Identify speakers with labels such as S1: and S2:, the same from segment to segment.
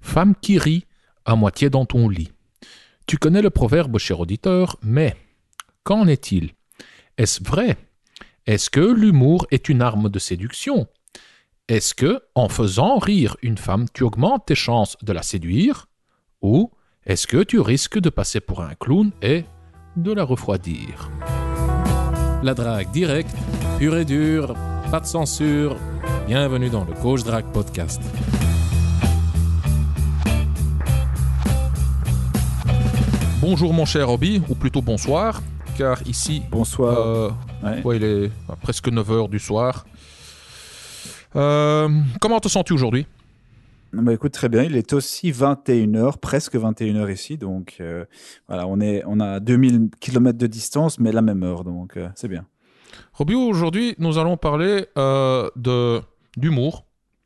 S1: Femme qui rit à moitié dans ton lit. Tu connais le proverbe, cher auditeur, mais qu'en est-il? Est-ce vrai? Est-ce que l'humour est une arme de séduction? Est-ce que, en faisant rire une femme, tu augmentes tes chances de la séduire? Ou est-ce que tu risques de passer pour un clown et de la refroidir? La drague directe, pure et dure, pas de censure. Bienvenue dans le Coach Drague Podcast. Bonjour mon cher Roby, ou plutôt bonsoir, car ici...
S2: Bonsoir.
S1: Il est presque 9h du soir. Comment te sens-tu aujourd'hui?
S2: Bah écoute, très bien, il est aussi 21h, presque 21h ici, donc voilà, on a 2000 km de distance, mais la même heure, donc c'est bien.
S1: Roby, aujourd'hui, nous allons parler d'humour.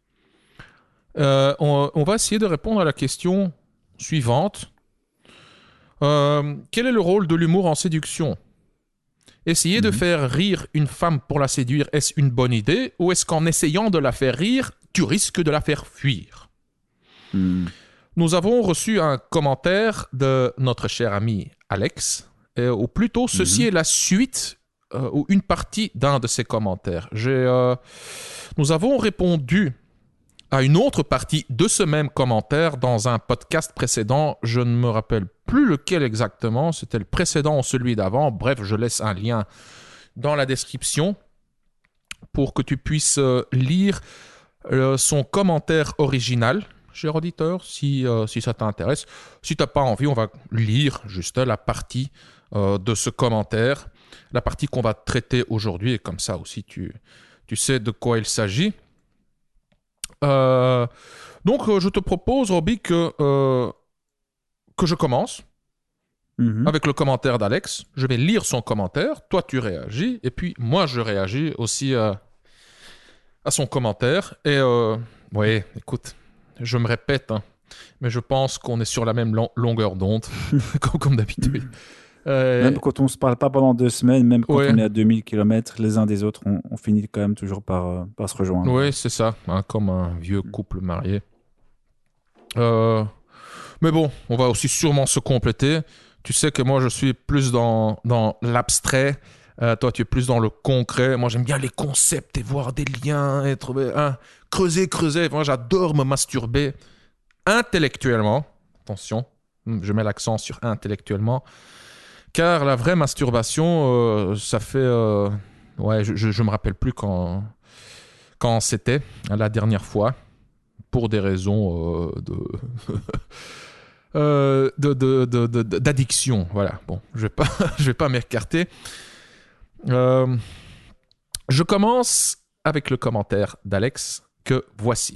S1: On va essayer de répondre à la question suivante. Quel est le rôle de l'humour en séduction? Essayer de faire rire une femme pour la séduire, est-ce une bonne idée? Ou est-ce qu'en essayant de la faire rire, tu risques de la faire fuir? Nous avons reçu un commentaire de notre cher ami Alex, ou plutôt ceci est la suite ou une partie d'un de ses commentaires. Nous avons répondu à une autre partie de ce même commentaire dans un podcast précédent. Je ne me rappelle plus lequel exactement. C'était le précédent ou celui d'avant. Bref, je laisse un lien dans la description pour que tu puisses lire son commentaire original, cher auditeur, si ça t'intéresse. Si tu n'as pas envie, on va lire juste la partie de ce commentaire, la partie qu'on va traiter aujourd'hui, et comme ça aussi tu sais de quoi il s'agit. Donc, je te propose, Roby, que je commence avec le commentaire d'Alex. Je vais lire son commentaire, toi tu réagis, et puis moi je réagis aussi à son commentaire. Et ouais, écoute, je me répète, hein, mais je pense qu'on est sur la même longueur d'onde, comme d'habitude.
S2: Même quand on ne se parle pas pendant 2 semaines, même quand on est à 2000 km les uns des autres, on finit quand même toujours par se rejoindre.
S1: Oui, c'est ça, hein, comme un vieux couple marié. Mais bon, on va aussi sûrement se compléter. Tu sais que moi, je suis plus dans l'abstrait. Toi, tu es plus dans le concret. Moi, j'aime bien les concepts et voir des liens, creuser. Moi, j'adore me masturber intellectuellement. Attention, je mets l'accent sur intellectuellement. Car la vraie masturbation, ça fait... ouais, je me rappelle plus quand c'était la dernière fois, pour des raisons d'addiction. Voilà, bon, je vais pas m'écarter. Je commence avec le commentaire d'Alex que voici.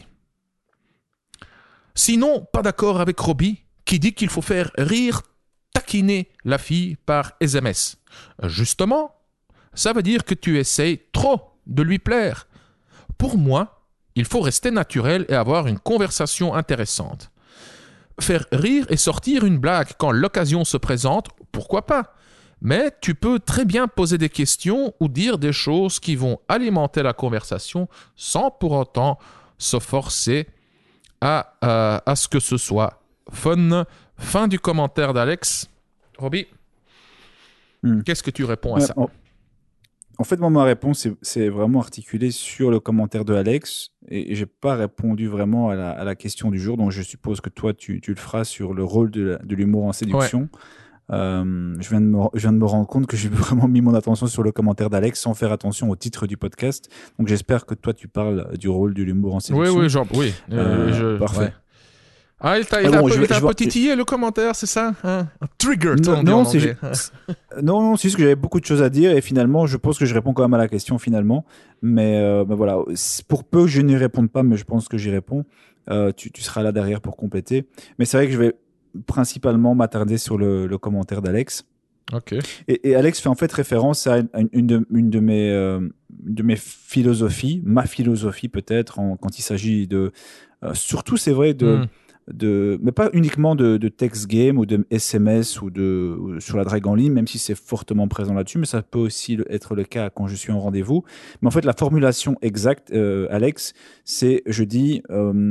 S1: Sinon, pas d'accord avec Roby qui dit qu'il faut faire rire, taquiner la fille par SMS. Justement, ça veut dire que tu essayes trop de lui plaire. Pour moi, il faut rester naturel et avoir une conversation intéressante. Faire rire et sortir une blague quand l'occasion se présente, pourquoi pas? Mais tu peux très bien poser des questions ou dire des choses qui vont alimenter la conversation sans pour autant se forcer à ce que ce soit fun. Fin du commentaire d'Alex. Roby, qu'est-ce que tu réponds à ça?
S2: En fait, moi, ma réponse, c'est vraiment articulée sur le commentaire de Alex et je n'ai pas répondu vraiment à la question du jour. Donc, je suppose que toi, tu le feras sur le rôle de l'humour en séduction. Ouais. Je viens de me rendre compte que j'ai vraiment mis mon attention sur le commentaire d'Alex sans faire attention au titre du podcast. Donc, j'espère que toi, tu parles du rôle de l'humour en séduction.
S1: Oui.
S2: Parfait.
S1: Ouais. Ah, il t'a un peu titillé le commentaire, c'est ça, hein? Un trigger,
S2: non, c'est juste que j'avais beaucoup de choses à dire et finalement, je pense que je réponds quand même à la question finalement. Mais voilà, pour peu que je n'y réponde pas, mais je pense que j'y réponds, tu seras là derrière pour compléter. Mais c'est vrai que je vais principalement m'attarder sur le commentaire d'Alex.
S1: Ok.
S2: Et Alex fait en fait référence à une de mes philosophies, ma philosophie peut-être, quand il s'agit de... surtout, c'est vrai, mais pas uniquement de text game ou de SMS ou sur la drague en ligne, même si c'est fortement présent là-dessus, mais ça peut aussi être le cas quand je suis en rendez-vous. Mais en fait, la formulation exacte, Alex, c'est, je dis,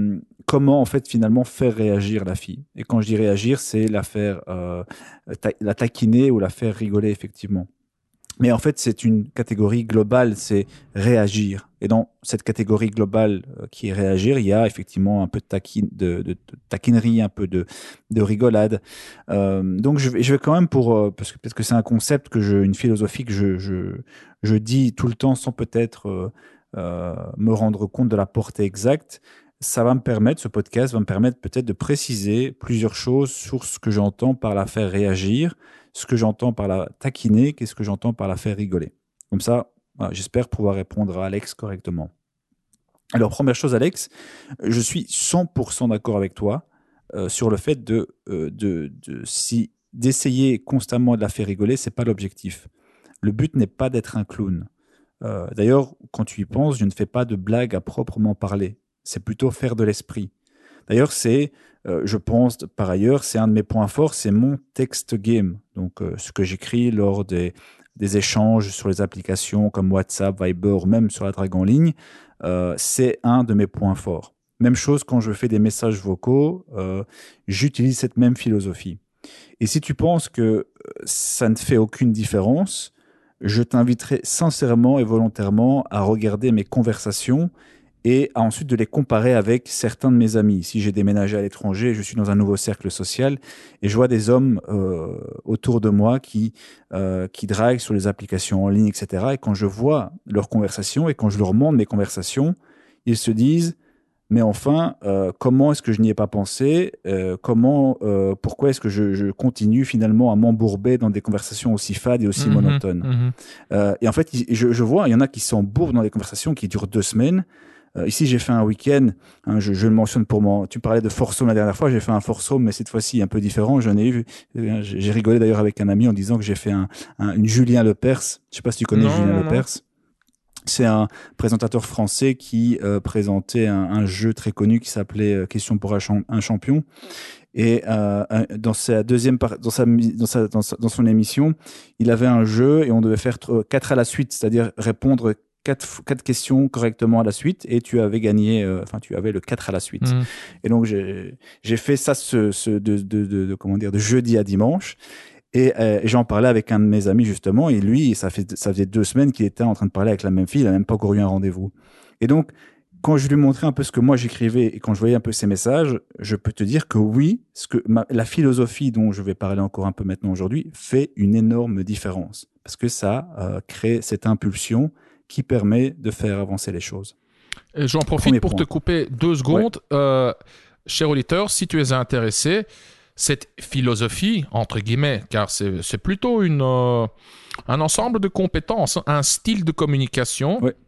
S2: comment en fait finalement faire réagir la fille. Et quand je dis réagir, c'est la faire la taquiner ou la faire rigoler effectivement. Mais en fait, c'est une catégorie globale, c'est réagir. Et dans cette catégorie globale qui est réagir, il y a effectivement un peu de taquinerie, un peu de rigolade. Donc, je vais quand même parce que peut-être que c'est un concept une philosophie que je dis tout le temps sans peut-être me rendre compte de la portée exacte. Ce podcast va me permettre peut-être de préciser plusieurs choses sur ce que j'entends par la faire réagir, ce que j'entends par la taquiner, qu'est-ce que j'entends par la faire rigoler. Comme ça, voilà, j'espère pouvoir répondre à Alex correctement. Alors, première chose, Alex, je suis 100% d'accord avec toi sur le fait d'essayer constamment de la faire rigoler, c'est pas l'objectif. Le but n'est pas d'être un clown. D'ailleurs, quand tu y penses, je ne fais pas de blagues à proprement parler. C'est plutôt faire de l'esprit. D'ailleurs, je pense, par ailleurs, c'est un de mes points forts, c'est mon text game. Donc, ce que j'écris lors des échanges sur les applications comme WhatsApp, Viber, ou même sur la drague en ligne, c'est un de mes points forts. Même chose quand je fais des messages vocaux, j'utilise cette même philosophie. Et si tu penses que ça ne fait aucune différence, je t'inviterai sincèrement et volontairement à regarder mes conversations et ensuite de les comparer avec certains de mes amis. Si j'ai déménagé à l'étranger, je suis dans un nouveau cercle social et je vois des hommes autour de moi qui draguent sur les applications en ligne, etc. Et quand je vois leurs conversations et quand je leur montre mes conversations, ils se disent « Mais enfin, comment est-ce que je n'y ai pas pensé pourquoi est-ce que je continue finalement à m'embourber dans des conversations aussi fades et aussi monotones ?» Et en fait, je vois, il y en a qui s'embourbent dans des conversations qui durent 2 semaines. Ici, j'ai fait un week-end, hein, je le mentionne tu parlais de foursome la dernière fois, j'ai fait un foursome, mais cette fois-ci un peu différent. J'ai rigolé d'ailleurs avec un ami en disant que j'ai fait une Julien Lepers. Je sais pas si tu connais Julien Lepers. C'est un présentateur français qui présentait un jeu très connu qui s'appelait Question pour un champion. Et dans son émission, il avait un jeu et on devait faire 4 à la suite, c'est-à-dire répondre 4 questions correctement à la suite et tu avais gagné, tu avais le 4 à la suite. Et donc j'ai fait ça de jeudi à dimanche. Et j'en parlais avec un de mes amis justement, et lui, ça faisait 2 semaines qu'il était en train de parler avec la même fille, il n'a même pas encore eu un rendez-vous. Et donc, quand je lui montrais un peu ce que moi j'écrivais et quand je voyais un peu ses messages, je peux te dire que oui, la philosophie dont je vais parler encore un peu maintenant aujourd'hui fait une énorme différence. Parce que ça crée cette impulsion qui permet de faire avancer les choses.
S1: Et j'en profite pour te couper 2 secondes. Ouais. Cher auditeur, si tu es intéressé, cette philosophie, entre guillemets, car c'est plutôt un ensemble de compétences, un style de communication.
S2: Ouais.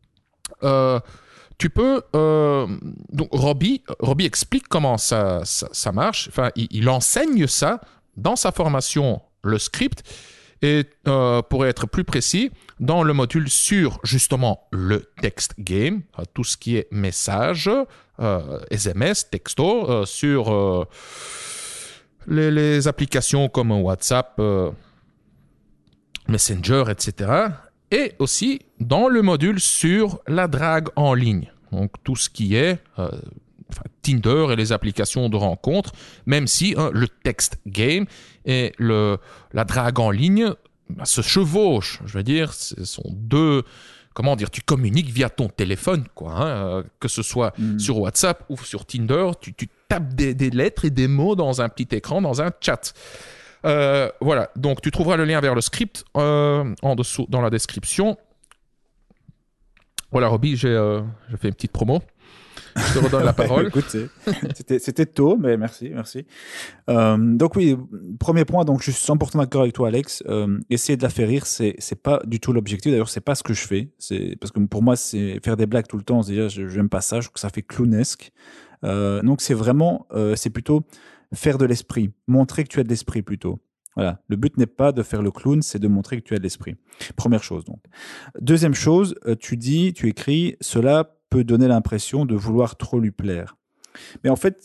S1: Tu peux... donc, Robbie explique comment ça marche. Enfin, il enseigne ça dans sa formation, le script. Et pour être plus précis, dans le module sur justement le text game, tout ce qui est message, SMS, texto, sur les applications comme WhatsApp, Messenger, etc. Et aussi dans le module sur la drague en ligne. Donc tout ce qui est Tinder et les applications de rencontres, même si le text game et la drague en ligne se chevauchent. Je veux dire, ce sont 2... Comment dire, tu communiques via ton téléphone, quoi, que ce soit sur WhatsApp ou sur Tinder, tu tapes des lettres et des mots dans un petit écran, dans un chat. Voilà, donc tu trouveras le lien vers le script en dessous dans la description. Voilà, Robbie, j'ai fait une petite promo. Je te redonne la parole.
S2: Écoute, c'était tôt, mais merci. Donc oui, premier point, donc je suis 100% d'accord avec toi, Alex. Essayer de la faire rire, c'est pas du tout l'objectif. D'ailleurs, c'est pas ce que je fais. C'est parce que pour moi, c'est faire des blagues tout le temps. Déjà, j'aime pas ça. Je trouve que ça fait clownesque. Donc c'est vraiment, c'est plutôt faire de l'esprit, montrer que tu as de l'esprit plutôt. Voilà. Le but n'est pas de faire le clown, c'est de montrer que tu as de l'esprit. Première chose, donc. Deuxième chose, tu écris, cela peut donner l'impression de vouloir trop lui plaire. Mais en fait,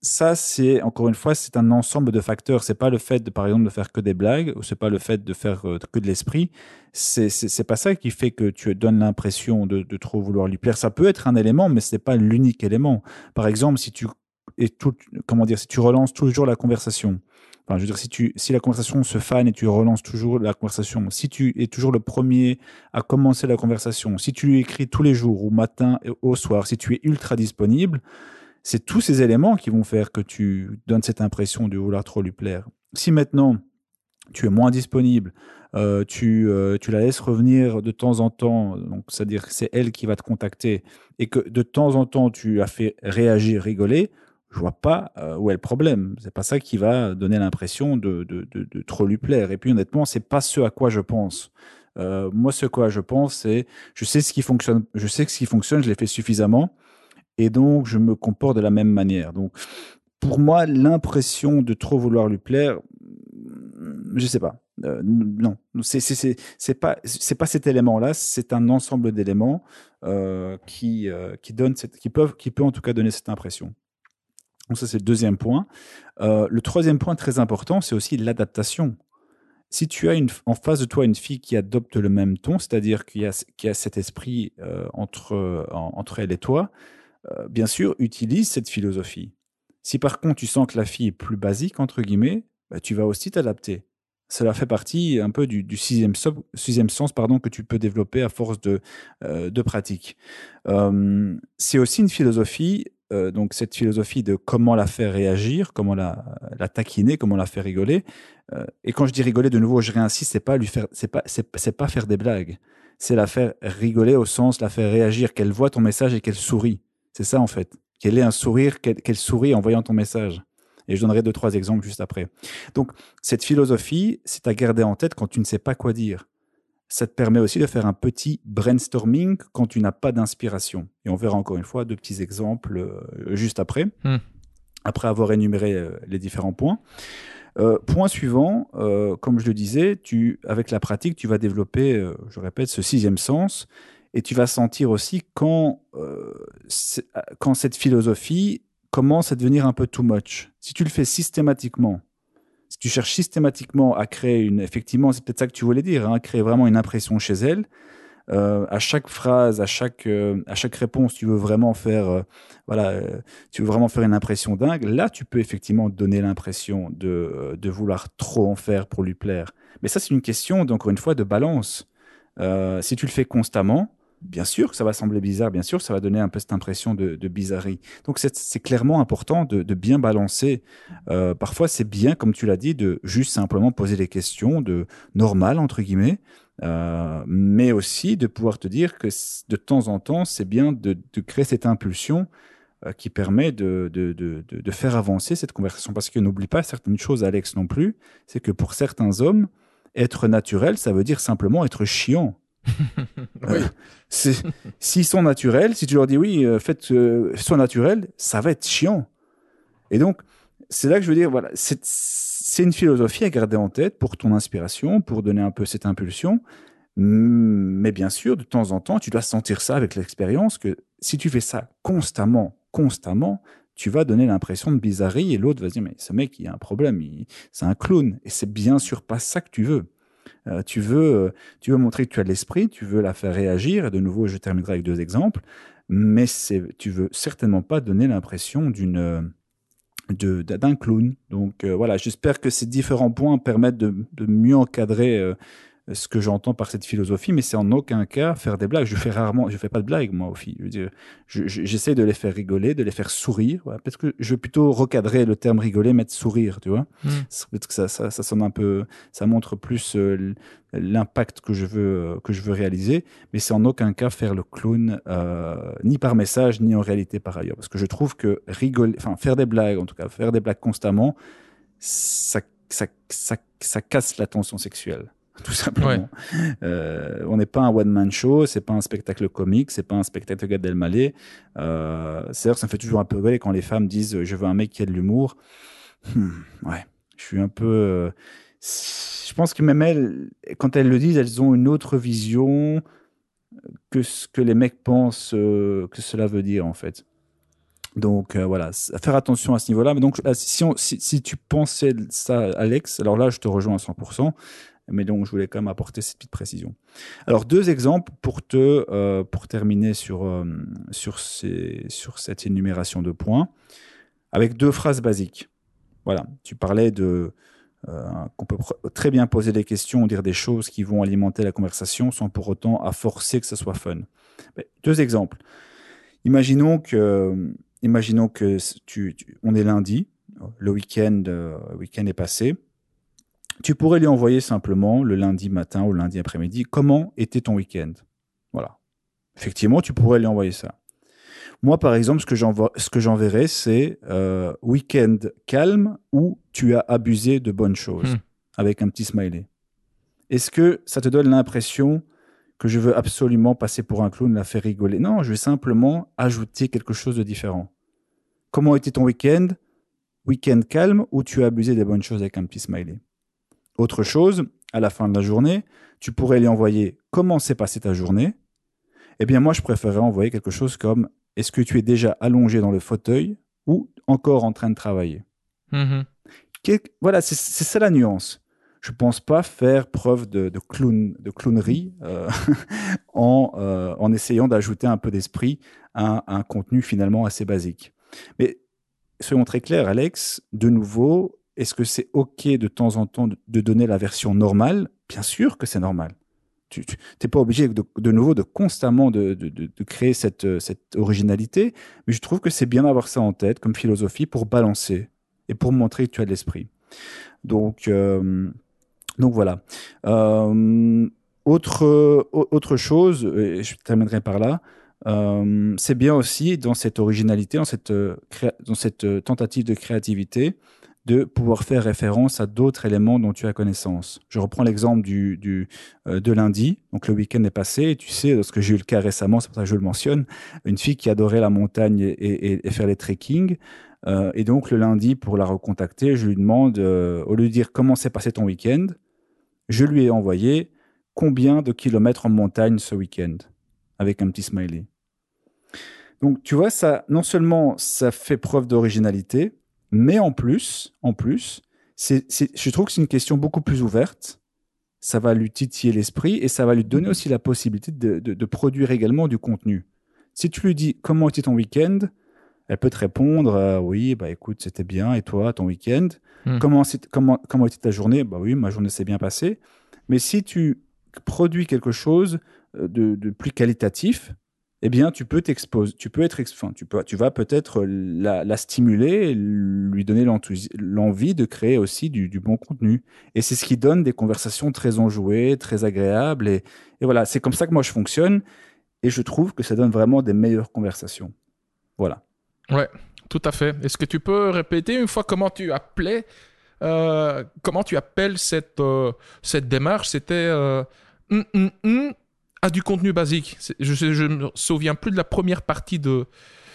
S2: ça, c'est encore une fois, c'est un ensemble de facteurs. C'est pas le fait de, par exemple, de faire que des blagues, ou c'est pas le fait de faire que de l'esprit. C'est pas ça qui fait que tu donnes l'impression de trop vouloir lui plaire. Ça peut être un élément, mais c'est pas l'unique élément. Par exemple, si tu relances toujours la conversation. Enfin, je veux dire, si la conversation se fane et tu relances toujours la conversation, si tu es toujours le premier à commencer la conversation, si tu lui écris tous les jours, au matin et au soir, si tu es ultra disponible, c'est tous ces éléments qui vont faire que tu donnes cette impression de vouloir trop lui plaire. Si maintenant tu es moins disponible, tu la laisses revenir de temps en temps, donc c'est-à-dire que c'est elle qui va te contacter, et que de temps en temps tu as fait réagir, rigoler, je vois pas où est le problème. C'est pas ça qui va donner l'impression de trop lui plaire. Et puis honnêtement, c'est pas ce à quoi je pense. Moi, ce à quoi je pense, c'est je sais ce qui fonctionne, je l'ai fait suffisamment et donc je me comporte de la même manière. Donc, pour moi, l'impression de trop vouloir lui plaire, je sais pas. Non, c'est pas cet élément-là. C'est un ensemble d'éléments qui peut en tout cas donner cette impression. Donc ça, c'est le deuxième point. Le troisième point très important, c'est aussi l'adaptation. Si tu as en face de toi une fille qui adopte le même ton, c'est-à-dire qu'il y a cet esprit entre elle et toi, bien sûr, utilise cette philosophie. Si par contre tu sens que la fille est plus basique, entre guillemets, bah, tu vas aussi t'adapter. Cela fait partie un peu du sixième sens pardon, que tu peux développer à force de pratique. C'est aussi une philosophie, donc cette philosophie de comment la faire réagir, comment la taquiner, comment la faire rigoler. Et quand je dis rigoler, de nouveau, je réinsiste, c'est pas faire des blagues. C'est la faire rigoler au sens, la faire réagir, qu'elle voit ton message et qu'elle sourit. C'est ça, en fait. Qu'elle ait un sourire, qu'elle sourit en voyant ton message. Et je donnerai 2-3 exemples juste après. Donc, cette philosophie, c'est à garder en tête quand tu ne sais pas quoi dire. Ça te permet aussi de faire un petit brainstorming quand tu n'as pas d'inspiration. Et on verra encore une fois 2 petits exemples juste après, après avoir énuméré les différents points. Point suivant, comme je le disais, avec la pratique, tu vas développer, je répète, ce sixième sens, et tu vas sentir aussi quand cette philosophie commence à devenir un peu too much. Si tu le fais systématiquement, si tu cherches systématiquement à créer effectivement, c'est peut-être ça que tu voulais dire, hein, créer vraiment une impression chez elle, à chaque phrase, à chaque réponse, tu veux vraiment faire, tu veux vraiment faire une impression dingue. Là, tu peux effectivement donner l'impression de vouloir trop en faire pour lui plaire. Mais ça, c'est une question, encore une fois, de balance. Si tu le fais constamment, bien sûr que ça va sembler bizarre, bien sûr, ça va donner un peu cette impression de bizarrerie. Donc, c'est clairement important de bien balancer. Parfois, c'est bien, comme tu l'as dit, de juste simplement poser des questions normales, entre guillemets, mais aussi de pouvoir te dire que de temps en temps, c'est bien de créer cette impulsion qui permet de faire avancer cette conversation. Parce que n'oublie pas certaines choses, Alex, non plus, c'est que pour certains hommes, être naturel, ça veut dire simplement être chiant.
S1: Oui.
S2: S'ils sont naturels, si tu leur dis oui, sois naturel, ça va être chiant. Et donc, c'est là que je veux dire, voilà, c'est une philosophie à garder en tête pour ton inspiration, pour donner un peu cette impulsion. Mais bien sûr, de temps en temps, tu dois sentir ça avec l'expérience, que si tu fais ça constamment, tu vas donner l'impression de bizarrerie et l'autre va se dire, mais ce mec, il a un problème, c'est un clown. Et c'est bien sûr pas ça que tu veux. Tu veux montrer que tu as de l'esprit, tu veux la faire réagir. Et de nouveau, je terminerai avec 2 exemples. Mais tu veux certainement pas donner l'impression d'un clown. Donc voilà, j'espère que ces différents points permettent de mieux encadrer ce que j'entends par cette philosophie, mais c'est en aucun cas faire des blagues. Je fais pas de blagues, moi, aux filles. Je veux dire, j'essaie de les faire rigoler, de les faire sourire. Voilà. Peut-être que je vais plutôt recadrer le terme rigoler, mettre sourire, tu vois. Peut-être que ça sonne un peu, ça montre plus l'impact que je veux réaliser, mais c'est en aucun cas faire le clown, ni par message, ni en réalité par ailleurs. Parce que je trouve que faire des blagues, en tout cas, faire des blagues constamment, ça casse la tension sexuelle. Tout simplement. Ouais. On n'est pas un one-man show, c'est pas un spectacle comique, c'est pas un spectacle Gad Elmaleh. C'est-à-dire, ça me fait toujours un peu rigoler quand les femmes disent je veux un mec qui a de l'humour. Ouais, je suis un peu. Je pense que même elles, quand elles le disent, elles ont une autre vision que ce que les mecs pensent que cela veut dire en fait. Donc voilà, faire attention à ce niveau-là. Mais donc si tu pensais ça, Alex, alors là je te rejoins à 100%. Mais donc je voulais quand même apporter cette petite précision. Alors 2 exemples pour terminer sur cette énumération de points, avec 2 phrases basiques. Voilà, tu parlais qu'on peut très bien poser des questions, dire des choses qui vont alimenter la conversation sans pour autant à forcer que ce soit fun. Mais 2 exemples. Imaginons que on est lundi, le week-end est passé. Tu pourrais lui envoyer simplement le lundi matin ou le lundi après-midi comment était ton week-end. Voilà. Effectivement, tu pourrais lui envoyer ça. Moi, par exemple, ce que j'enverrai, c'est week-end calme ou tu as abusé de bonnes choses avec un petit smiley. Est-ce que ça te donne l'impression que je veux absolument passer pour un clown, la faire rigoler? Non, je vais simplement ajouter quelque chose de différent. Comment était ton week-end? Week-end calme ou tu as abusé des bonnes choses avec un petit smiley? Autre chose, à la fin de la journée, tu pourrais lui envoyer comment s'est passée ta journée. Eh bien, moi, je préférerais envoyer quelque chose comme est-ce que tu es déjà allongé dans le fauteuil ou encore en train de travailler? Voilà, c'est ça la nuance. Je ne pense pas faire preuve de clownerie en essayant d'ajouter un peu d'esprit à un contenu finalement assez basique. Mais soyons très clairs, Alex, de nouveau, est-ce que c'est OK de temps en temps de donner la version normale? Bien sûr que c'est normal. Tu n'es pas obligé de nouveau de constamment de créer cette originalité, mais je trouve que c'est bien d'avoir ça en tête comme philosophie pour balancer et pour montrer que tu as de l'esprit. Donc voilà. Autre chose, et je terminerai par là, c'est bien aussi dans cette originalité, dans cette tentative de créativité, de pouvoir faire référence à d'autres éléments dont tu as connaissance. Je reprends l'exemple de lundi, donc le week-end est passé, et tu sais, parce que j'ai eu le cas récemment, c'est pour ça que je le mentionne, une fille qui adorait la montagne et faire les trekking, et donc le lundi, pour la recontacter, je lui demande, au lieu de dire comment s'est passé ton week-end, je lui ai envoyé combien de kilomètres en montagne ce week-end, avec un petit smiley. Donc, tu vois, ça, non seulement ça fait preuve d'originalité, mais en plus, je trouve que c'est une question beaucoup plus ouverte. Ça va lui titiller l'esprit et ça va lui donner aussi la possibilité de produire également du contenu. Si tu lui dis comment était ton week-end, elle peut te répondre oui, bah écoute, c'était bien. Et toi, ton week-end? Comment était ta journée? Bah oui, ma journée s'est bien passée. Mais si tu produis quelque chose de plus qualitatif, eh bien, tu peux t'exposer, tu vas peut-être la stimuler, lui donner l'envie de créer aussi du bon contenu. Et c'est ce qui donne des conversations très enjouées, très agréables. Et voilà, c'est comme ça que moi je fonctionne. Et je trouve que ça donne vraiment des meilleures conversations. Voilà.
S1: Ouais, tout à fait. Est-ce que tu peux répéter une fois comment tu appelles cette démarche? C'était à du contenu basique. Je me souviens plus de la première partie de.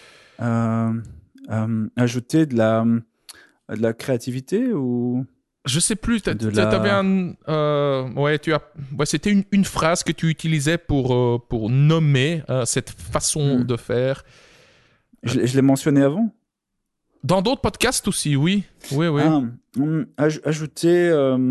S2: Ajouter de la créativité ou
S1: Je sais plus.
S2: de la.
S1: T'avais un. C'était une phrase que tu utilisais pour nommer cette façon de faire.
S2: Je l'ai mentionné avant.
S1: Dans d'autres podcasts aussi, oui. Oui.
S2: Ajouter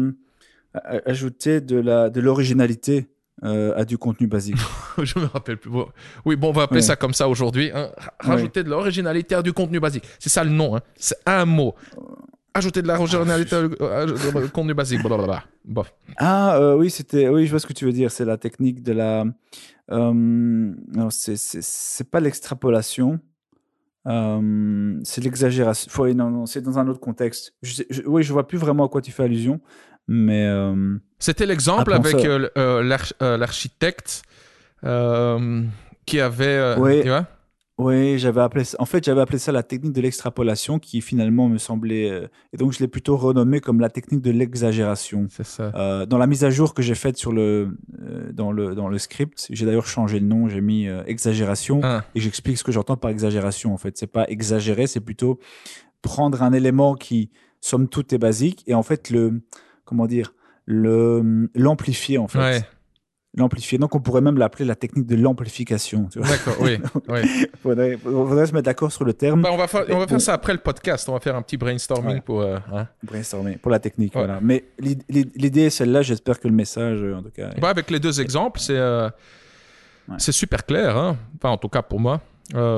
S2: de l'originalité à du contenu basique.
S1: Je me rappelle plus. Oui, bon, on va appeler ça comme ça aujourd'hui. Hein. Rajouter de l'originalité à du contenu basique. C'est ça le nom. Hein. C'est un mot. Ajouter de l'originalité à du contenu basique. Blablabla. Bof.
S2: Oui, je vois ce que tu veux dire. C'est la technique de la. Non, c'est pas l'extrapolation. C'est l'exagération. Non, c'est dans un autre contexte. Oui, je vois plus vraiment à quoi tu fais allusion, mais.
S1: C'était l'exemple avec l'architecte qui avait.
S2: Oui,
S1: Tu vois?
S2: oui, j'avais appelé ça la technique de l'extrapolation, qui finalement me semblait. Et donc, je l'ai plutôt renommé comme la technique de l'exagération.
S1: C'est ça.
S2: Dans la mise à jour que j'ai faite dans le script, j'ai d'ailleurs changé le nom, j'ai mis exagération, et j'explique ce que j'entends par exagération. En fait, c'est pas exagérer, c'est plutôt prendre un élément qui, somme toute, est basique, et en fait l'amplifier en fait.
S1: Ouais.
S2: L'amplifier. Donc, on pourrait même l'appeler la technique de l'amplification.
S1: D'accord, oui.
S2: Faudrait se mettre d'accord sur le terme.
S1: On va faire ça après le podcast. On va faire un petit brainstorming pour...
S2: brainstorming pour la technique,
S1: ouais.
S2: voilà. Mais l'idée est celle-là. J'espère que le message, en tout cas...
S1: Avec les deux exemples, c'est super clair. Hein. Enfin, en tout cas, pour moi.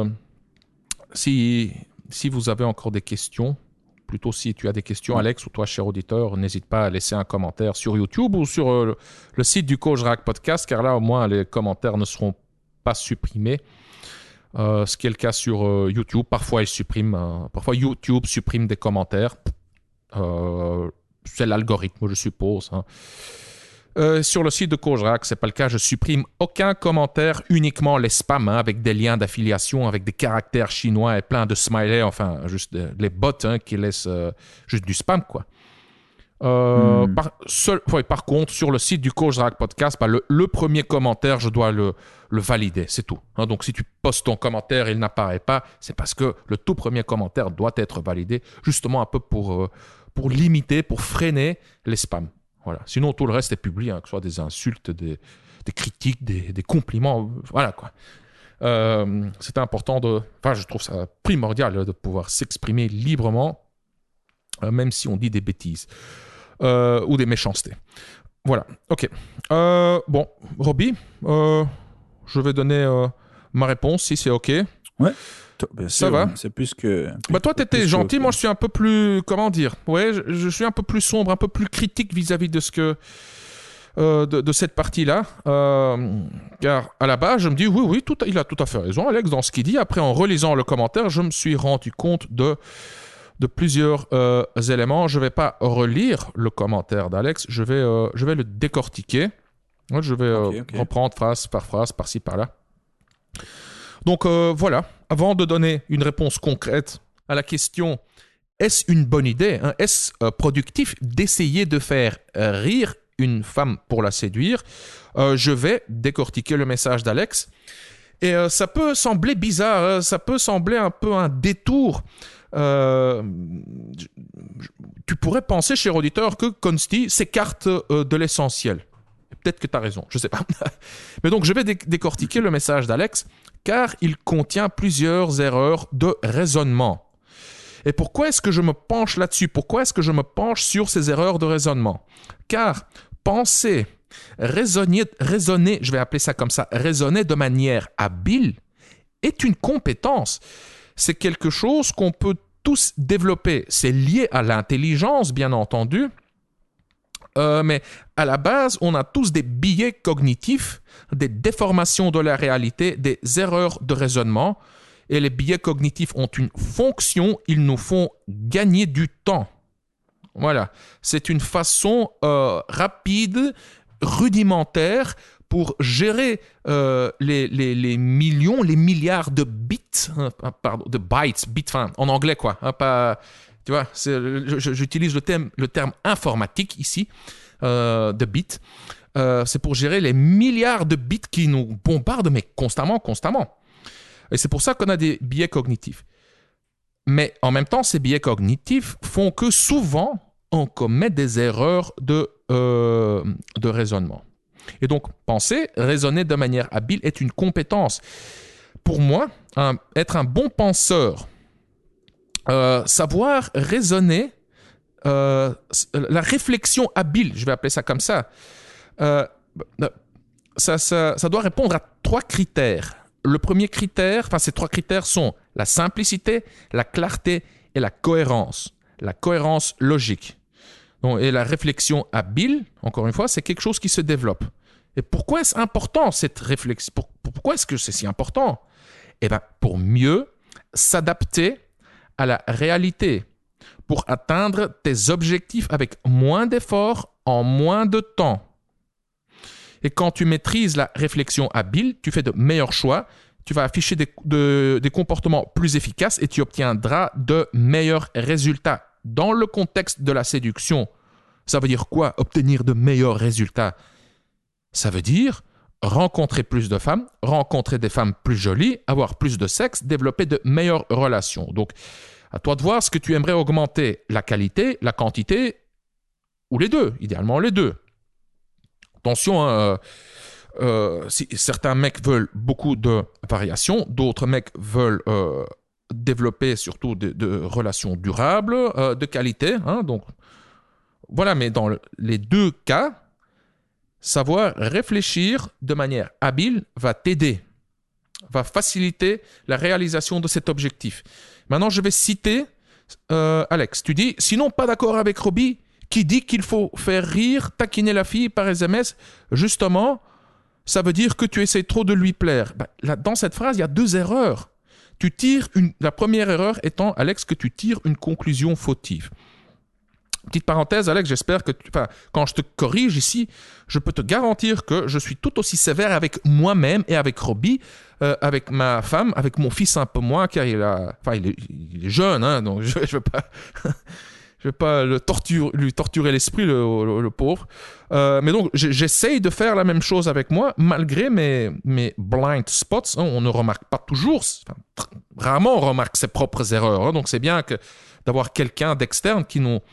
S1: Si vous avez encore des questions... Plutôt, si tu as des questions, Alex, ou toi, cher auditeur, n'hésite pas à laisser un commentaire sur YouTube ou sur le site du Coach Rack Podcast, car là, au moins, les commentaires ne seront pas supprimés. Ce qui est le cas sur YouTube. Parfois, parfois, YouTube supprime des commentaires. C'est l'algorithme, je suppose. Hein. Sur le site de Coach Rack, c'est pas le cas. Je supprime aucun commentaire, uniquement les spams avec des liens d'affiliation, avec des caractères chinois et plein de smileys, enfin juste les bots qui laissent juste du spam, quoi. Par contre, sur le site du Coach Rack Podcast, le premier commentaire, je dois le valider, c'est tout. Hein, donc, si tu postes ton commentaire et il n'apparaît pas, c'est parce que le tout premier commentaire doit être validé, justement un peu pour limiter, pour freiner les spams. Voilà. Sinon, tout le reste est public, hein, que ce soit des insultes, des critiques, des compliments. Voilà, quoi. C'est important je trouve ça primordial de pouvoir s'exprimer librement, même si on dit des bêtises ou des méchancetés. Voilà. OK. Bon, Robbie, je vais donner ma réponse si c'est OK.
S2: Ouais. Bien
S1: ça
S2: sûr,
S1: va.
S2: C'est plus que...
S1: toi, tu étais gentil. Moi, je suis un peu plus... Comment dire? Ouais, je suis un peu plus sombre, un peu plus critique vis-à-vis de ce que... de cette partie-là. Car à la base, je me dis, oui, il a tout à fait raison, Alex, dans ce qu'il dit. Après, en relisant le commentaire, je me suis rendu compte de plusieurs éléments. Je ne vais pas relire le commentaire d'Alex. Je vais le décortiquer. Je vais reprendre phrase par phrase, par-ci, par-là. Donc voilà, avant de donner une réponse concrète à la question est-ce une bonne idée, hein, est-ce productif d'essayer de faire rire une femme pour la séduire, je vais décortiquer le message d'Alex. Et ça peut sembler bizarre, ça peut sembler un peu un détour. Tu pourrais penser, cher auditeur, que Consti s'écarte de l'essentiel. Peut-être que tu as raison, je ne sais pas. Mais donc, je vais décortiquer le message d'Alex, car il contient plusieurs erreurs de raisonnement. Et pourquoi est-ce que je me penche là-dessus? Pourquoi est-ce que je me penche sur ces erreurs de raisonnement? Car penser, raisonner, je vais appeler ça comme ça, raisonner de manière habile est une compétence. C'est quelque chose qu'on peut tous développer. C'est lié à l'intelligence, bien entendu. Mais à la base, on a tous des biais cognitifs, des déformations de la réalité, des erreurs de raisonnement. Et les biais cognitifs ont une fonction, ils nous font gagner du temps. Voilà, c'est une façon rapide, rudimentaire pour gérer les millions, les milliards de bits, de bytes, en anglais quoi, tu vois, j'utilise le terme informatique ici, de bits. C'est pour gérer les milliards de bits qui nous bombardent, mais constamment. Et c'est pour ça qu'on a des biais cognitifs. Mais en même temps, ces biais cognitifs font que souvent, on commet des erreurs de raisonnement. Et donc, penser, raisonner de manière habile est une compétence. Pour moi, être un bon penseur, savoir raisonner, la réflexion habile, je vais appeler ça comme ça, ça doit répondre à 3 critères. Le premier critère, ces 3 critères sont la simplicité, la clarté et la cohérence logique. Donc, et la réflexion habile, encore une fois, c'est quelque chose qui se développe. Et pourquoi est-ce important cette réflexion? Pourquoi est-ce que c'est si important? Eh bien, pour mieux s'adapter à la réalité, pour atteindre tes objectifs avec moins d'efforts en moins de temps. Et quand tu maîtrises la réflexion habile, tu fais de meilleurs choix, tu vas afficher des comportements plus efficaces et tu obtiendras de meilleurs résultats. Dans le contexte de la séduction, ça veut dire quoi, obtenir de meilleurs résultats? Ça veut dire rencontrer plus de femmes, rencontrer des femmes plus jolies, avoir plus de sexe, développer de meilleures relations. Donc, à toi de voir ce que tu aimerais augmenter, la qualité, la quantité ou les deux, idéalement les deux. Attention, Si certains mecs veulent beaucoup de variations, d'autres mecs veulent développer surtout de relations durables, de qualité. Hein, donc, voilà, mais dans les deux cas, savoir réfléchir de manière habile va t'aider, va faciliter la réalisation de cet objectif. Maintenant, je vais citer Alex. Tu dis, sinon pas d'accord avec Robbie qui dit qu'il faut faire rire, taquiner la fille par SMS. Justement, ça veut dire que tu essaies trop de lui plaire. Ben, là, dans cette phrase, il y a deux erreurs. La première erreur étant, Alex, que tu tires une conclusion fautive. Petite parenthèse, Alex, j'espère que quand je te corrige ici, je peux te garantir que je suis tout aussi sévère avec moi-même et avec Robbie, avec ma femme, avec mon fils un peu moins, car il est jeune, hein, donc je vais pas lui torturer l'esprit, le pauvre. Mais donc, j'essaye de faire la même chose avec moi, malgré mes blind spots. Hein, on ne remarque pas toujours, rarement on remarque ses propres erreurs. Hein, donc, c'est bien d'avoir quelqu'un d'externe qui nous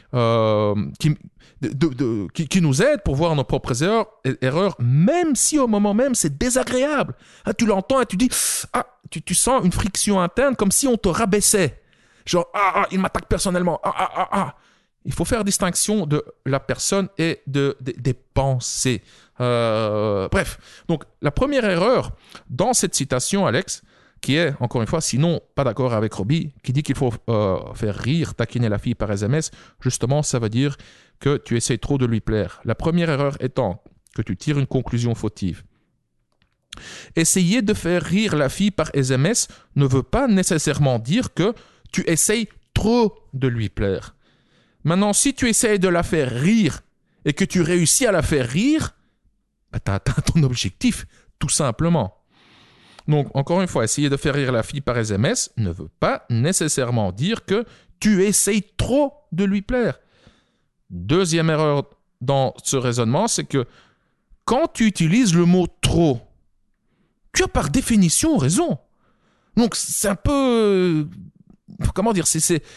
S1: aide pour voir nos propres erreurs, même si au moment même c'est désagréable. Ah, tu l'entends et tu dis, tu sens une friction interne comme si on te rabaissait. Genre, il m'attaque personnellement. Il faut faire distinction de la personne et des pensées. Bref, donc la première erreur dans cette citation, Alex, qui est, encore une fois, sinon pas d'accord avec Robbie, qui dit qu'il faut faire rire, taquiner la fille par SMS, justement, ça veut dire que tu essaies trop de lui plaire. La première erreur étant que tu tires une conclusion fautive. Essayer de faire rire la fille par SMS ne veut pas nécessairement dire que tu essayes trop de lui plaire. Maintenant, si tu essayes de la faire rire et que tu réussis à la faire rire, tu as atteint ton objectif, tout simplement. Donc, encore une fois, essayer de faire rire la fille par SMS ne veut pas nécessairement dire que tu essayes trop de lui plaire. Deuxième erreur dans ce raisonnement, c'est que quand tu utilises le mot « trop », tu as par définition raison. Donc, c'est un peu... comment dire,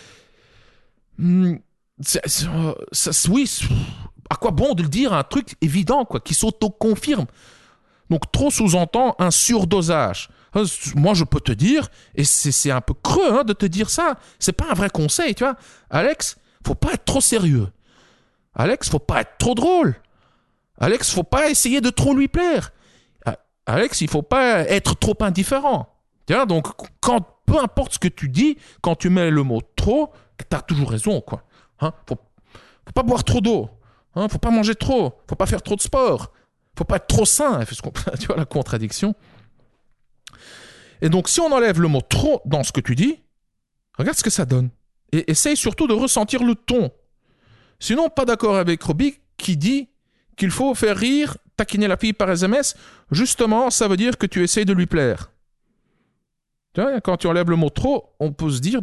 S1: oui, à quoi bon de le dire, un truc évident, quoi, qui s'auto-confirme. Donc, trop sous-entend un surdosage. Moi, je peux te dire, et c'est un peu creux de te dire ça, c'est pas un vrai conseil, tu vois. Alex, faut pas être trop sérieux. Alex, faut pas être trop drôle. Alex, faut pas essayer de trop lui plaire. Alex, il faut pas être trop indifférent. Tu vois, donc, peu importe ce que tu dis, quand tu mets le mot trop, t'as toujours raison, quoi. Faut pas boire trop d'eau. Faut pas manger trop. Faut pas faire trop de sport. Faut pas être trop sain. Tu vois la contradiction. Et donc, si on enlève le mot trop dans ce que tu dis, regarde ce que ça donne. Et essaye surtout de ressentir le ton. Sinon, pas d'accord avec Robbie qui dit qu'il faut faire rire, taquiner la fille par SMS. Justement, ça veut dire que tu essayes de lui plaire. Tu vois, quand tu enlèves le mot trop, on peut se dire,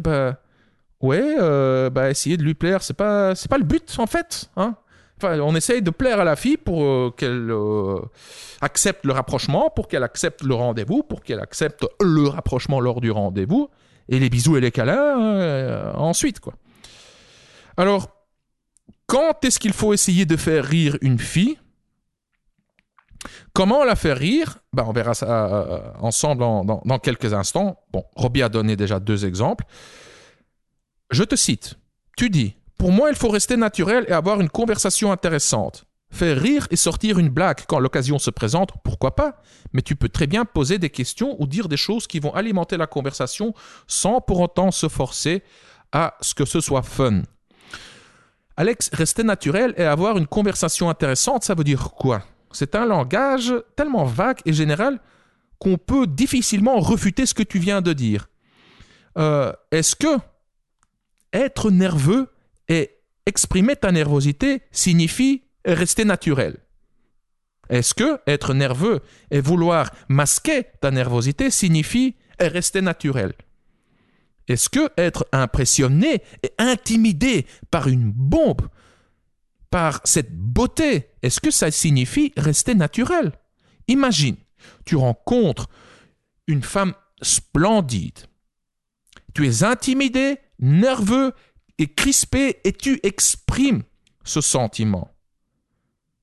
S1: essayer de lui plaire, c'est pas le but, en fait. Enfin, on essaye de plaire à la fille pour qu'elle accepte le rapprochement, pour qu'elle accepte le rendez-vous, pour qu'elle accepte le rapprochement lors du rendez-vous, et les bisous et les câlins ensuite, quoi. Alors, quand est-ce qu'il faut essayer de faire rire une fille ? Comment la faire rire ? On verra ça ensemble dans quelques instants. Bon, Robbie a donné déjà 2 exemples. Je te cite. Tu dis, pour moi, il faut rester naturel et avoir une conversation intéressante. Faire rire et sortir une blague quand l'occasion se présente, pourquoi pas ? Mais tu peux très bien poser des questions ou dire des choses qui vont alimenter la conversation sans pour autant se forcer à ce que ce soit fun. Alex, rester naturel et avoir une conversation intéressante, ça veut dire quoi ? C'est un langage tellement vague et général qu'on peut difficilement refuter ce que tu viens de dire. Est-ce que être nerveux et exprimer ta nervosité signifie rester naturel ? Est-ce que être nerveux et vouloir masquer ta nervosité signifie rester naturel ? Est-ce que être impressionné et intimidé par une bombe, par cette beauté, est-ce que ça signifie rester naturel ? Imagine, tu rencontres une femme splendide. Tu es intimidé, nerveux et crispé et tu exprimes ce sentiment.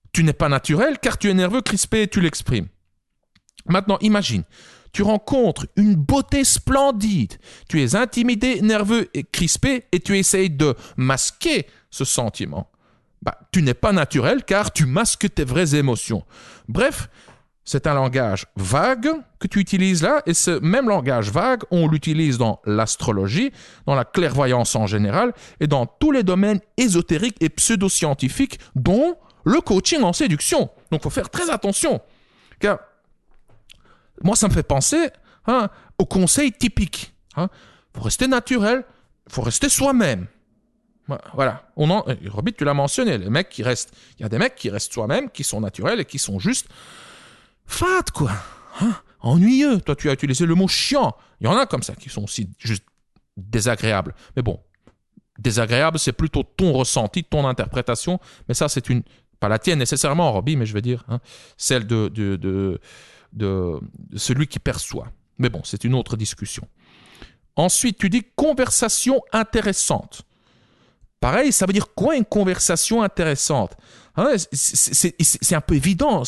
S1: Tu n'es pas naturel car tu es nerveux, crispé et tu l'exprimes. Maintenant, imagine, tu rencontres une beauté splendide, tu es intimidé, nerveux et crispé et tu essayes de masquer ce sentiment. Tu n'es pas naturel car tu masques tes vraies émotions. Bref, c'est un langage vague que tu utilises là, et ce même langage vague, on l'utilise dans l'astrologie, dans la clairvoyance en général, et dans tous les domaines ésotériques et pseudo-scientifiques, dont le coaching en séduction. Donc, il faut faire très attention, car moi, ça me fait penser au conseil typique. Il faut rester naturel, il faut rester soi-même. Voilà. Roby, tu l'as mentionné, il y a des mecs qui restent soi-même, qui sont naturels et qui sont juste fade, quoi. Ennuyeux. Toi, tu as utilisé le mot chiant. Il y en a comme ça qui sont aussi juste désagréables. Mais bon, désagréable, c'est plutôt ton ressenti, ton interprétation. Mais ça, c'est pas la tienne nécessairement, Roby, mais je veux dire, celle de celui qui perçoit. Mais bon, c'est une autre discussion. Ensuite, tu dis conversation intéressante. Pareil, ça veut dire quoi une conversation intéressante? C'est un peu évident.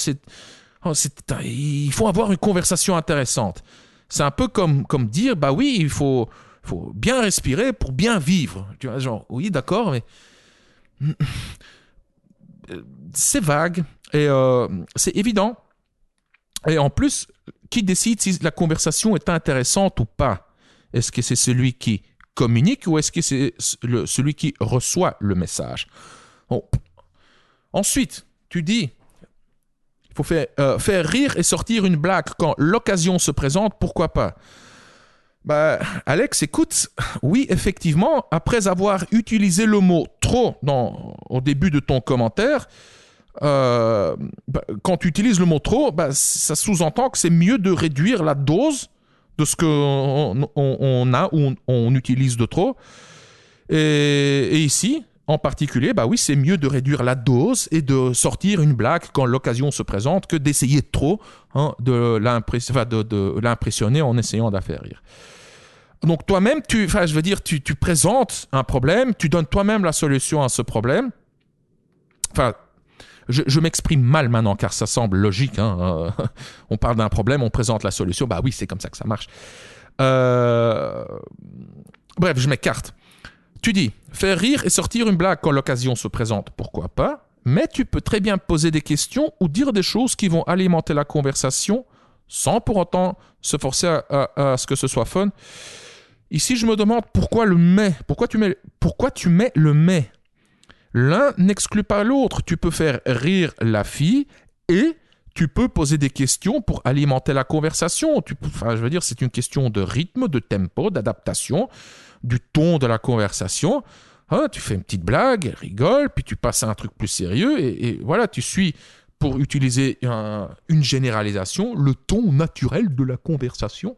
S1: Il faut avoir une conversation intéressante. C'est un peu comme dire, oui, il faut bien respirer pour bien vivre. Tu vois, genre, oui, d'accord, mais c'est vague et c'est évident. Et en plus, qui décide si la conversation est intéressante ou pas? Est-ce que c'est celui qui communique ou est-ce que c'est celui qui reçoit le message? Bon. Ensuite, tu dis, il faut faire rire et sortir une blague quand l'occasion se présente, pourquoi pas? Alex, écoute, oui, effectivement, après avoir utilisé le mot « trop » au début de ton commentaire, quand tu utilises le mot « trop », ça sous-entend que c'est mieux de réduire la dose de ce qu'on a ou on utilise de trop. Et ici, en particulier, oui, c'est mieux de réduire la dose et de sortir une blague quand l'occasion se présente que d'essayer trop de l'impressionner en essayant de la faire rire. Donc toi-même, tu présentes un problème, tu donnes toi-même la solution à ce problème. Je m'exprime mal maintenant car ça semble logique. On parle d'un problème, on présente la solution. Oui, c'est comme ça que ça marche. Bref, je m'écarte. Tu dis, faire rire et sortir une blague quand l'occasion se présente, pourquoi pas? Mais tu peux très bien poser des questions ou dire des choses qui vont alimenter la conversation sans pour autant se forcer à ce que ce soit fun. Ici, je me demande pourquoi le mais. Pourquoi tu mets le mais? L'un n'exclut pas l'autre. Tu peux faire rire la fille et tu peux poser des questions pour alimenter la conversation. C'est une question de rythme, de tempo, d'adaptation, du ton de la conversation. Tu fais une petite blague, elle rigole, puis tu passes à un truc plus sérieux et voilà, tu suis, pour utiliser une généralisation, le ton naturel de la conversation.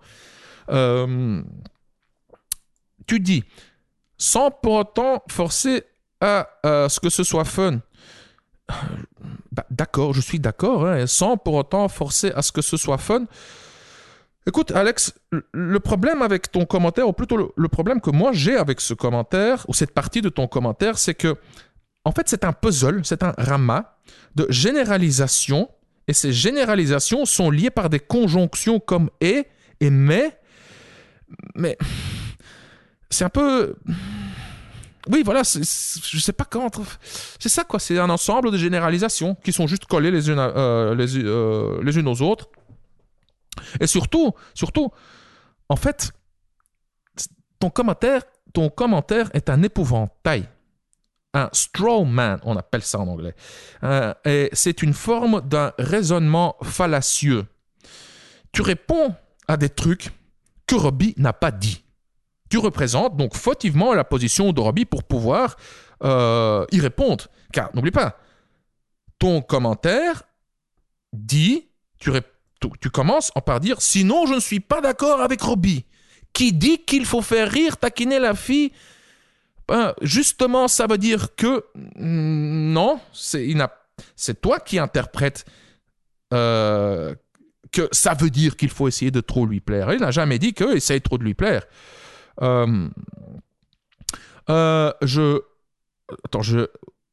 S1: Tu dis, sans pour autant forcer à ce que ce soit fun. D'accord, je suis d'accord, sans pour autant forcer à ce que ce soit fun. Écoute, Alex, le problème avec ton commentaire, ou plutôt le problème que moi j'ai avec ce commentaire, ou cette partie de ton commentaire, c'est que, en fait, c'est un puzzle, c'est un ramas de généralisations, et ces généralisations sont liées par des conjonctions comme et mais c'est un peu... Oui, voilà, je sais pas comment... C'est ça, quoi, c'est un ensemble de généralisations qui sont juste collées les unes aux autres. Et surtout, en fait, ton commentaire est un épouvantail. Un straw man, on appelle ça en anglais. Et c'est une forme d'un raisonnement fallacieux. Tu réponds à des trucs que Roby n'a pas dit. Tu représentes donc fautivement la position de Roby pour pouvoir y répondre. Car n'oublie pas, ton commentaire dit, tu commences par dire « Sinon, je ne suis pas d'accord avec Roby, qui dit qu'il faut faire rire, taquiner la fille. » Justement, ça veut dire que non, c'est toi qui interprètes que ça veut dire qu'il faut essayer de trop lui plaire. Il n'a jamais dit que essaye trop de lui plaire.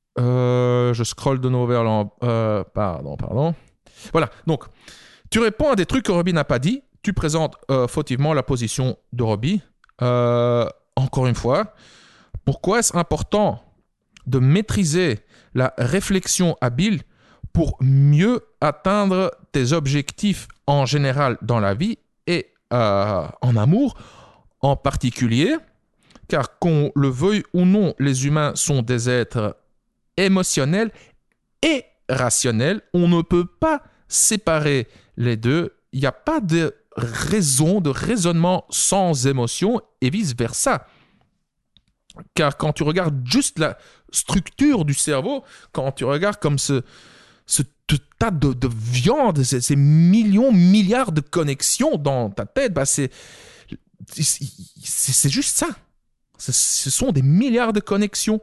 S1: Je scrolle de nouveau vers pardon. Voilà, donc, tu réponds à des trucs que Robbie n'a pas dit. Tu présentes fautivement la position de Robbie. Encore une fois, pourquoi est-ce important de maîtriser la réflexion habile pour mieux atteindre tes objectifs en général dans la vie et en amour en particulier, car qu'on le veuille ou non, les humains sont des êtres émotionnels et rationnels. On ne peut pas séparer les deux. Il n'y a pas de raison, de raisonnement sans émotion et vice-versa. Car quand tu regardes juste la structure du cerveau, quand tu regardes comme ce tas de viande, ces millions, milliards de connexions dans ta tête, c'est juste ça. Ce sont des milliards de connexions.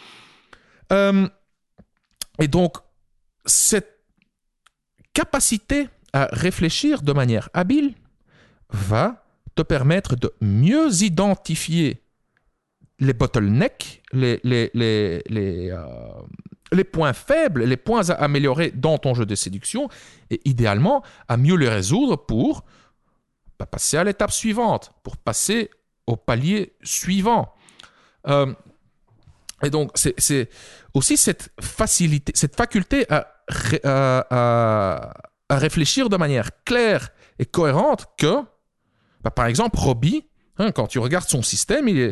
S1: Et donc, cette capacité à réfléchir de manière habile va te permettre de mieux identifier les bottlenecks, les points faibles, les points à améliorer dans ton jeu de séduction et idéalement à mieux les résoudre pour passer à l'étape suivante, pour passer au palier suivant. Et donc, c'est aussi cette facilité, cette faculté à réfléchir de manière claire et cohérente que, par exemple, Robbie, quand tu regardes son système, il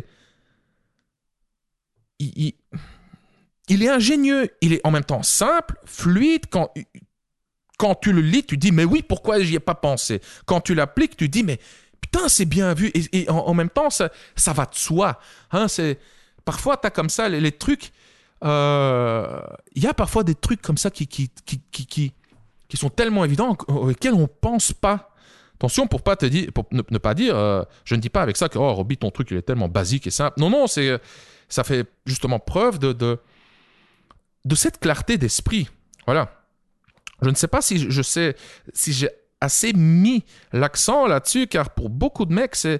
S1: est ingénieux, il est en même temps simple, fluide. Quand tu le lis, tu dis, mais oui, pourquoi j'y ai pas pensé? Quand tu l'appliques, tu dis, mais putain, c'est bien vu. Et en même temps, ça va de soi. Parfois, tu as comme ça les trucs. Il y a parfois des trucs comme ça qui sont tellement évidents auxquels on ne pense pas. Attention pour ne pas dire, je ne dis pas avec ça que Robbie, ton truc il est tellement basique et simple. Non, ça fait justement preuve de cette clarté d'esprit. Voilà. Je ne sais pas si j'ai assez mis l'accent là-dessus, car pour beaucoup de mecs, c'est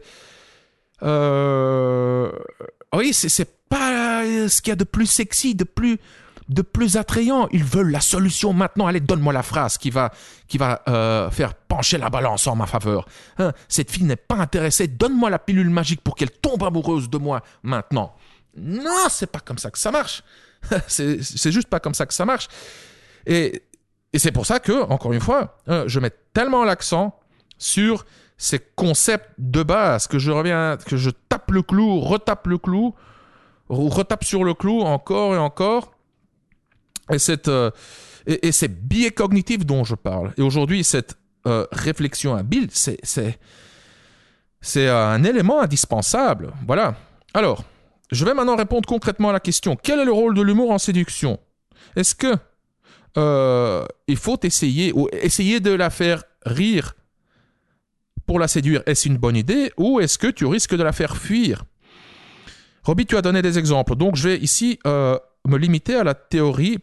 S1: pas ce qu'il y a de plus sexy, de plus attrayant. Ils veulent la solution maintenant. Allez, donne-moi la phrase qui va faire pencher la balance en ma faveur. Cette fille n'est pas intéressée. Donne-moi la pilule magique pour qu'elle tombe amoureuse de moi maintenant. Non, c'est pas comme ça que ça marche. c'est juste pas comme ça que ça marche. Et c'est pour ça que, encore une fois, je mets tellement l'accent sur ces concepts de base que je tape le clou, retape le clou, retape sur le clou encore et encore. Et ces biais cognitifs dont je parle. Et aujourd'hui, cette réflexion habile, c'est un élément indispensable. Voilà. Alors, je vais maintenant répondre concrètement à la question. Quel est le rôle de l'humour en séduction? Est-ce que il faut essayer de la faire rire pour la séduire? Est-ce une bonne idée ou est-ce que tu risques de la faire fuir? Robbie, tu as donné des exemples. Donc, je vais ici me limiter à la théorie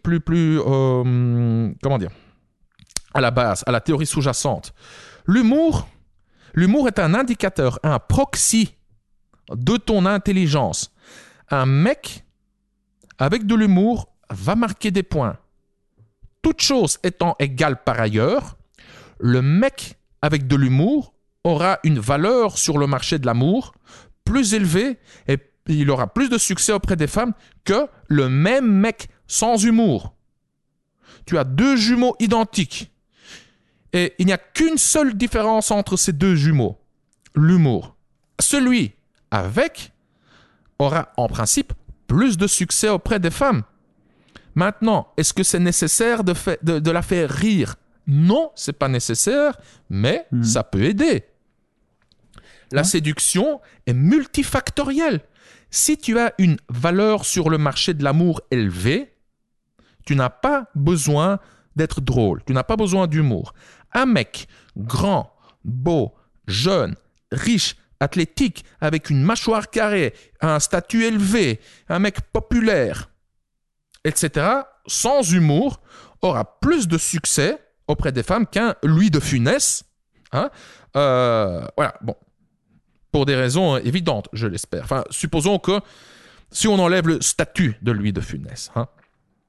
S1: à la base, à la théorie sous-jacente. L'humour est un indicateur, un proxy de ton intelligence. Un mec avec de l'humour va marquer des points. Toute chose étant égale par ailleurs, le mec avec de l'humour aura une valeur sur le marché de l'amour plus élevée et il aura plus de succès auprès des femmes que le même mec sans humour. Tu as deux jumeaux identiques et il n'y a qu'une seule différence entre ces deux jumeaux, l'humour. Celui avec aura en principe plus de succès auprès des femmes. Maintenant, est-ce que c'est nécessaire de la faire rire? Non, c'est pas nécessaire, mais ça peut aider. La séduction est multifactorielle. Si tu as une valeur sur le marché de l'amour élevée, tu n'as pas besoin d'être drôle, tu n'as pas besoin d'humour. Un mec grand, beau, jeune, riche, athlétique, avec une mâchoire carrée, un statut élevé, un mec populaire, etc., sans humour, aura plus de succès auprès des femmes qu'un Louis de Funès. Voilà, bon. Pour des raisons évidentes, je l'espère. Enfin, supposons que si on enlève le statut de Louis de Funès.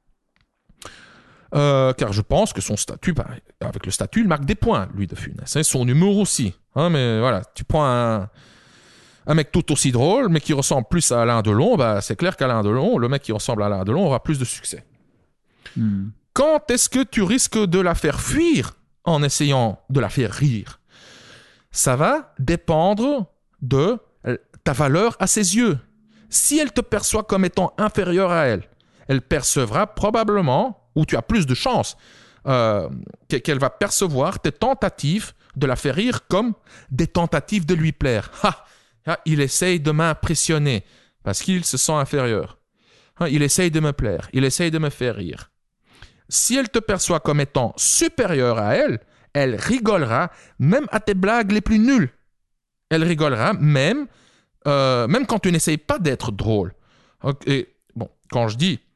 S1: car je pense que son statut, avec le statut, il marque des points, lui, de Funès. Son humour aussi. Mais voilà, tu prends un mec tout aussi drôle, mais qui ressemble plus à Alain Delon, c'est clair qu'Alain Delon, le mec qui ressemble à Alain Delon, aura plus de succès. Quand est-ce que tu risques de la faire fuir en essayant de la faire rire? Ça va dépendre de ta valeur à ses yeux. Si elle te perçoit comme étant inférieure à elle, elle percevra probablement, ou tu as plus de chances, qu'elle va percevoir tes tentatives de la faire rire comme des tentatives de lui plaire. Il essaye de m'impressionner parce qu'il se sent inférieur. Il essaye de me plaire, il essaye de me faire rire. Si elle te perçoit comme étant supérieure à elle, elle rigolera même à tes blagues les plus nulles. Elle rigolera même quand tu n'essayes pas d'être drôle. Et bon, quand je dis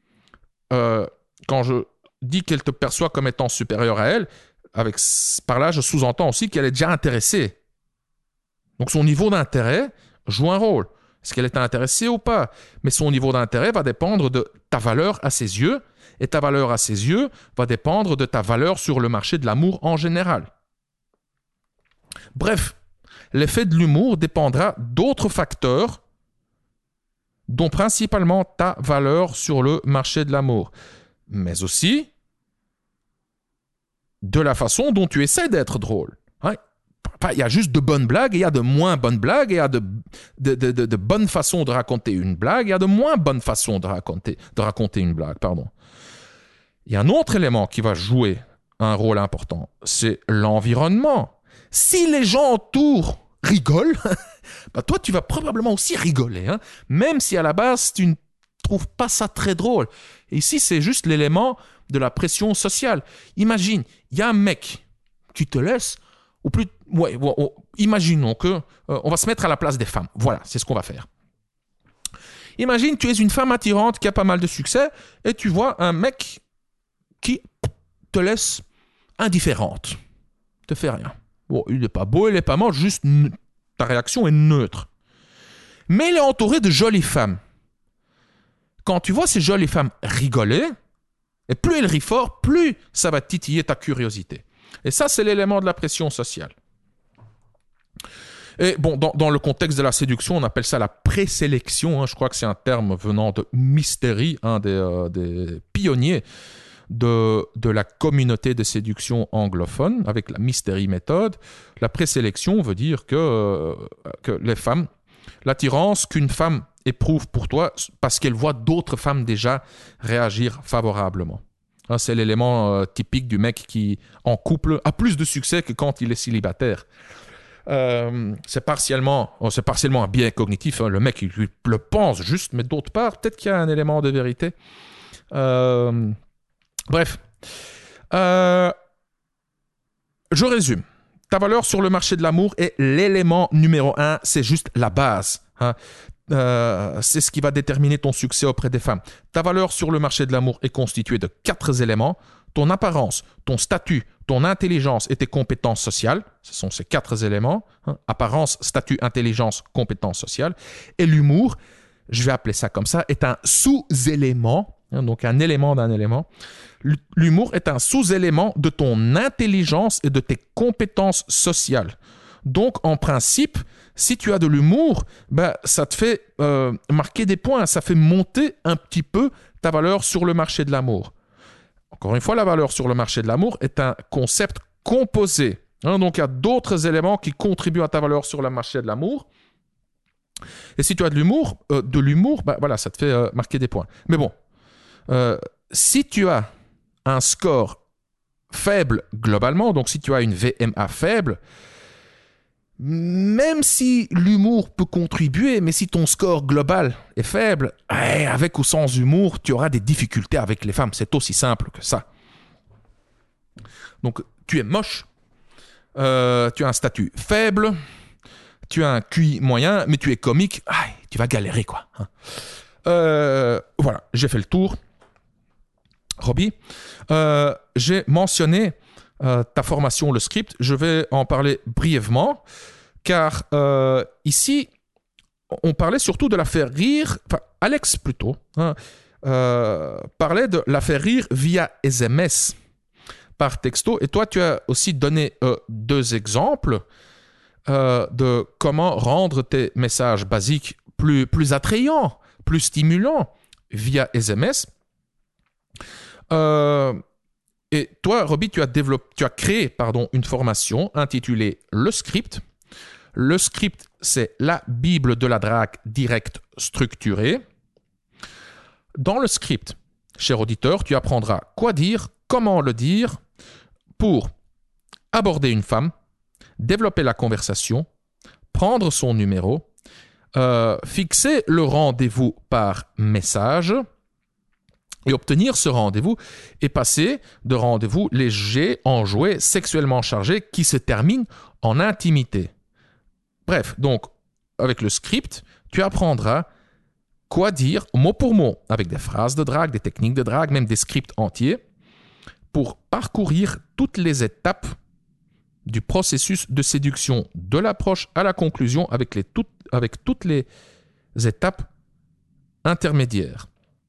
S1: qu'elle te perçoit comme étant supérieure à elle, par là, je sous-entends aussi qu'elle est déjà intéressée. Donc, son niveau d'intérêt joue un rôle. Est-ce qu'elle est intéressée ou pas? Mais son niveau d'intérêt va dépendre de ta valeur à ses yeux, et ta valeur à ses yeux va dépendre de ta valeur sur le marché de l'amour en général. Bref, l'effet de l'humour dépendra d'autres facteurs, dont principalement ta valeur sur le marché de l'amour, mais aussi de la façon dont tu essaies d'être drôle. Il y a juste de bonnes blagues et il y a de moins bonnes blagues, et il y a de bonnes façons de raconter une blague, et il y a de moins bonnes façons de raconter une blague. Il y a un autre élément qui va jouer un rôle important, c'est l'environnement. Si les gens autour rigolent, toi tu vas probablement aussi rigoler, même si à la base tu ne trouves pas ça très drôle. Et ici c'est juste l'élément de la pression sociale. Imagine, il y a un mec qui te laisse, ou plus, imaginons que on va se mettre à la place des femmes. Voilà, c'est ce qu'on va faire. Imagine, tu es une femme attirante qui a pas mal de succès et tu vois un mec qui te laisse indifférente, te fait rien. Bon, il n'est pas beau, il n'est pas mort, juste ta réaction est neutre. Mais il est entouré de jolies femmes. Quand tu vois ces jolies femmes rigoler, et plus elles rient fort, plus ça va titiller ta curiosité. Et ça, c'est l'élément de la pression sociale. Et bon, dans le contexte de la séduction, on appelle ça la présélection. Je crois que c'est un terme venant de Mystery, un des pionniers de la communauté de séduction anglophone, avec la Mystery méthode. La présélection veut dire que les femmes, l'attirance qu'une femme éprouve pour toi parce qu'elle voit d'autres femmes déjà réagir favorablement. C'est l'élément typique du mec qui, en couple, a plus de succès que quand il est célibataire. C'est partiellement un biais cognitif. Le mec, il le pense juste, mais d'autre part, peut-être qu'il y a un élément de vérité. Bref. Je résume. Ta valeur sur le marché de l'amour est l'élément numéro 1. C'est juste la base. C'est ce qui va déterminer ton succès auprès des femmes. Ta valeur sur le marché de l'amour est constituée de 4 éléments. Ton apparence, ton statut, ton intelligence et tes compétences sociales. Ce sont ces 4 éléments. Apparence, statut, intelligence, compétences sociales. Et l'humour, je vais appeler ça comme ça, est un sous-élément. Donc un élément d'un élément. L'humour est un sous-élément de ton intelligence et de tes compétences sociales. Donc, en principe, si tu as de l'humour, ça te fait marquer des points, ça fait monter un petit peu ta valeur sur le marché de l'amour. Encore une fois, la valeur sur le marché de l'amour est un concept composé. Donc, il y a d'autres éléments qui contribuent à ta valeur sur le marché de l'amour. Et si tu as de l'humour, ça te fait marquer des points. Mais bon, si tu as un score faible globalement, donc si tu as une VMA faible, même si l'humour peut contribuer, mais si ton score global est faible, avec ou sans humour, tu auras des difficultés avec les femmes. C'est aussi simple que ça. Donc, tu es moche, tu as un statut faible, tu as un QI moyen, mais tu es comique, tu vas galérer, quoi. Voilà, j'ai fait le tour. Robbie, j'ai mentionné ta formation, le script. Je vais en parler brièvement, car ici, on parlait surtout de la faire rire, enfin, Alex plutôt, parlait de la faire rire via SMS par texto. Et toi, tu as aussi donné 2 exemples de comment rendre tes messages basiques plus attrayants, plus stimulants via SMS. Et toi, Roby, tu as créé une formation intitulée Le Script. Le script, c'est la Bible de la drague directe structurée. Dans le script, cher auditeur, tu apprendras quoi dire, comment le dire pour aborder une femme, développer la conversation, prendre son numéro, fixer le rendez-vous par message et obtenir ce rendez-vous et passer de rendez-vous léger, enjoué, sexuellement chargé qui se termine en intimité. Bref, donc, avec le script, tu apprendras quoi dire mot pour mot, avec des phrases de drague, des techniques de drague, même des scripts entiers, pour parcourir toutes les étapes du processus de séduction, de l'approche à la conclusion, avec toutes les étapes intermédiaires.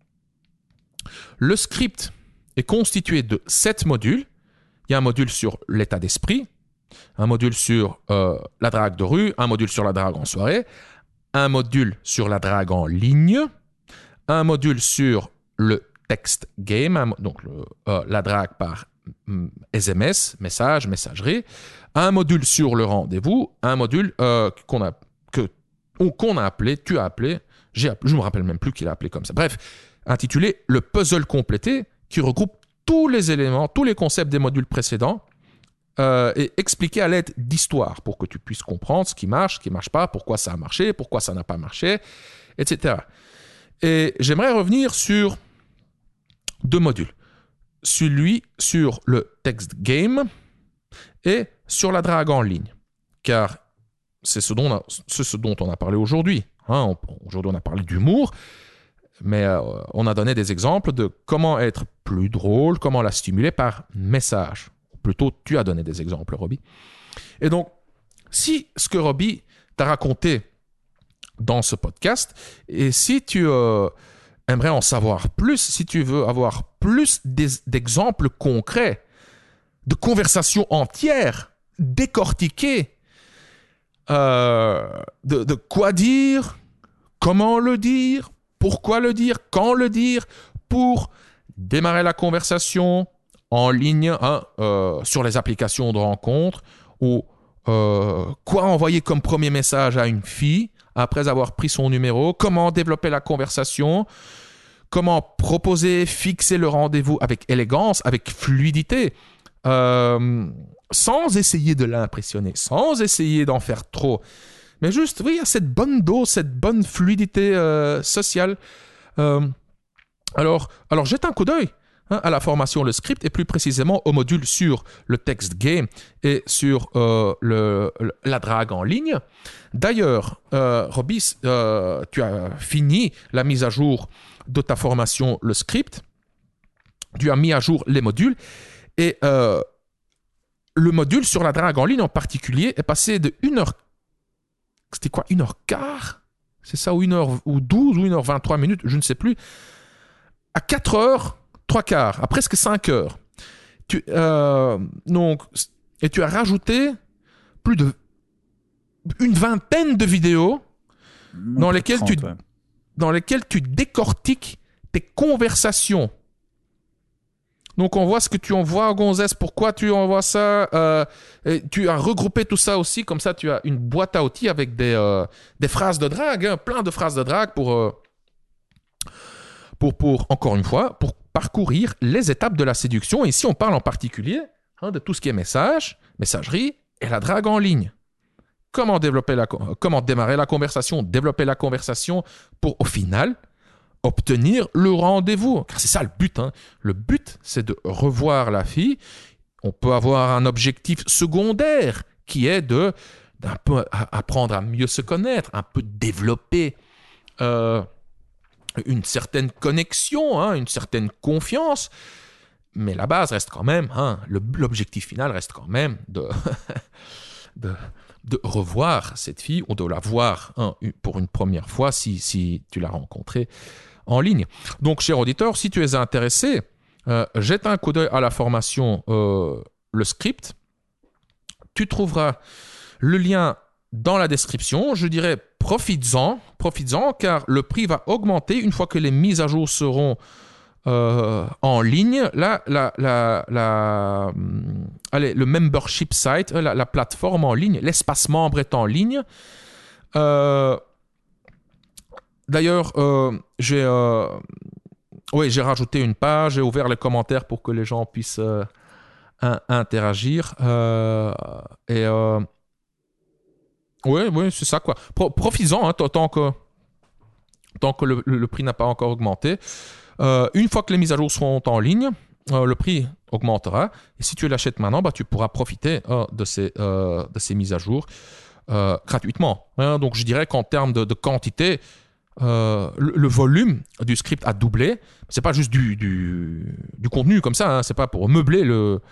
S1: Le script est constitué de 7 modules. Il y a un module sur l'état d'esprit, un module sur la drague de rue, un module sur la drague en soirée, un module sur la drague en ligne, un module sur le text game, donc la drague par SMS, message, messagerie, un module sur le rendez-vous, un module qu'on a appelé, tu as appelé, je ne me rappelle même plus qui l'a appelé comme ça, bref, intitulé le puzzle complété, qui regroupe tous les éléments, tous les concepts des modules précédents, et expliqué à l'aide d'histoires pour que tu puisses comprendre ce qui marche pas, pourquoi ça a marché, pourquoi ça n'a pas marché, etc. Et j'aimerais revenir sur 2 modules. Celui sur le text game et sur la drague en ligne. Car c'est ce dont on a parlé aujourd'hui. Aujourd'hui, on a parlé d'humour, mais on a donné des exemples de comment être plus drôle, comment la stimuler par message. Plutôt, tu as donné des exemples, Roby. Et donc, si ce que Roby t'a raconté dans ce podcast, et si tu aimerais en savoir plus, si tu veux avoir plus d'exemples concrets, de conversations entières, décortiquées, de quoi dire, comment le dire, pourquoi le dire, quand le dire, pour démarrer la conversation en ligne, sur les applications de rencontres, ou quoi envoyer comme premier message à une fille après avoir pris son numéro, comment développer la conversation, comment proposer, fixer le rendez-vous avec élégance, avec fluidité, sans essayer de l'impressionner, sans essayer d'en faire trop, mais juste, oui, cette bonne dose, cette bonne fluidité sociale. Alors, jette un coup d'œil à la formation Le Script et plus précisément au module sur le text game et sur la drague en ligne. D'ailleurs, Roby, tu as fini la mise à jour de ta formation Le Script. Tu as mis à jour les modules et le module sur la drague en ligne en particulier est passé de 1h. C'était quoi, 1h15? C'est ça, ou 1h ou 12 ou 1h23 minutes, je ne sais plus. À 4h, 3/4, à presque 5 heures. Et tu as rajouté plus de une vingtaine de vidéos dans lesquelles tu décortiques tes conversations. Donc on voit ce que tu envoies, Gonzès, pourquoi tu envoies ça. Et tu as regroupé tout ça aussi, comme ça tu as une boîte à outils avec des phrases de drague, plein de phrases de drague pour encore une fois, pour parcourir les étapes de la séduction. Et ici, on parle en particulier de tout ce qui est messagerie et la drague en ligne. Comment démarrer la conversation, développer la conversation pour, au final, obtenir le rendez-vous. Car c'est ça le but. Le but, c'est de revoir la fille. On peut avoir un objectif secondaire qui est d'un peu apprendre à mieux se connaître, un peu développer une certaine connexion, une certaine confiance, mais la base reste quand même, l'objectif final reste quand même de revoir cette fille, ou de la voir pour une première fois si tu l'as rencontrée en ligne. Donc, cher auditeur, si tu es intéressé, jette un coup d'œil à la formation Le Script. Tu trouveras le lien dans la description. Je dirais profites-en, car le prix va augmenter une fois que les mises à jour seront en ligne. Là, le membership site, la plateforme en ligne, l'espace membre est en ligne. D'ailleurs, j'ai rajouté une page, j'ai ouvert les commentaires pour que les gens puissent interagir. Oui, c'est ça, quoi. Profites-en, hein, tant que le prix n'a pas encore augmenté. Une fois que les mises à jour seront en ligne, le prix augmentera. Et si tu l'achètes maintenant, tu pourras profiter de ces mises à jour gratuitement. Hein. Donc, je dirais qu'en termes de quantité, le volume du script a doublé. C'est pas juste du contenu comme ça. Hein. C'est pas pour meubler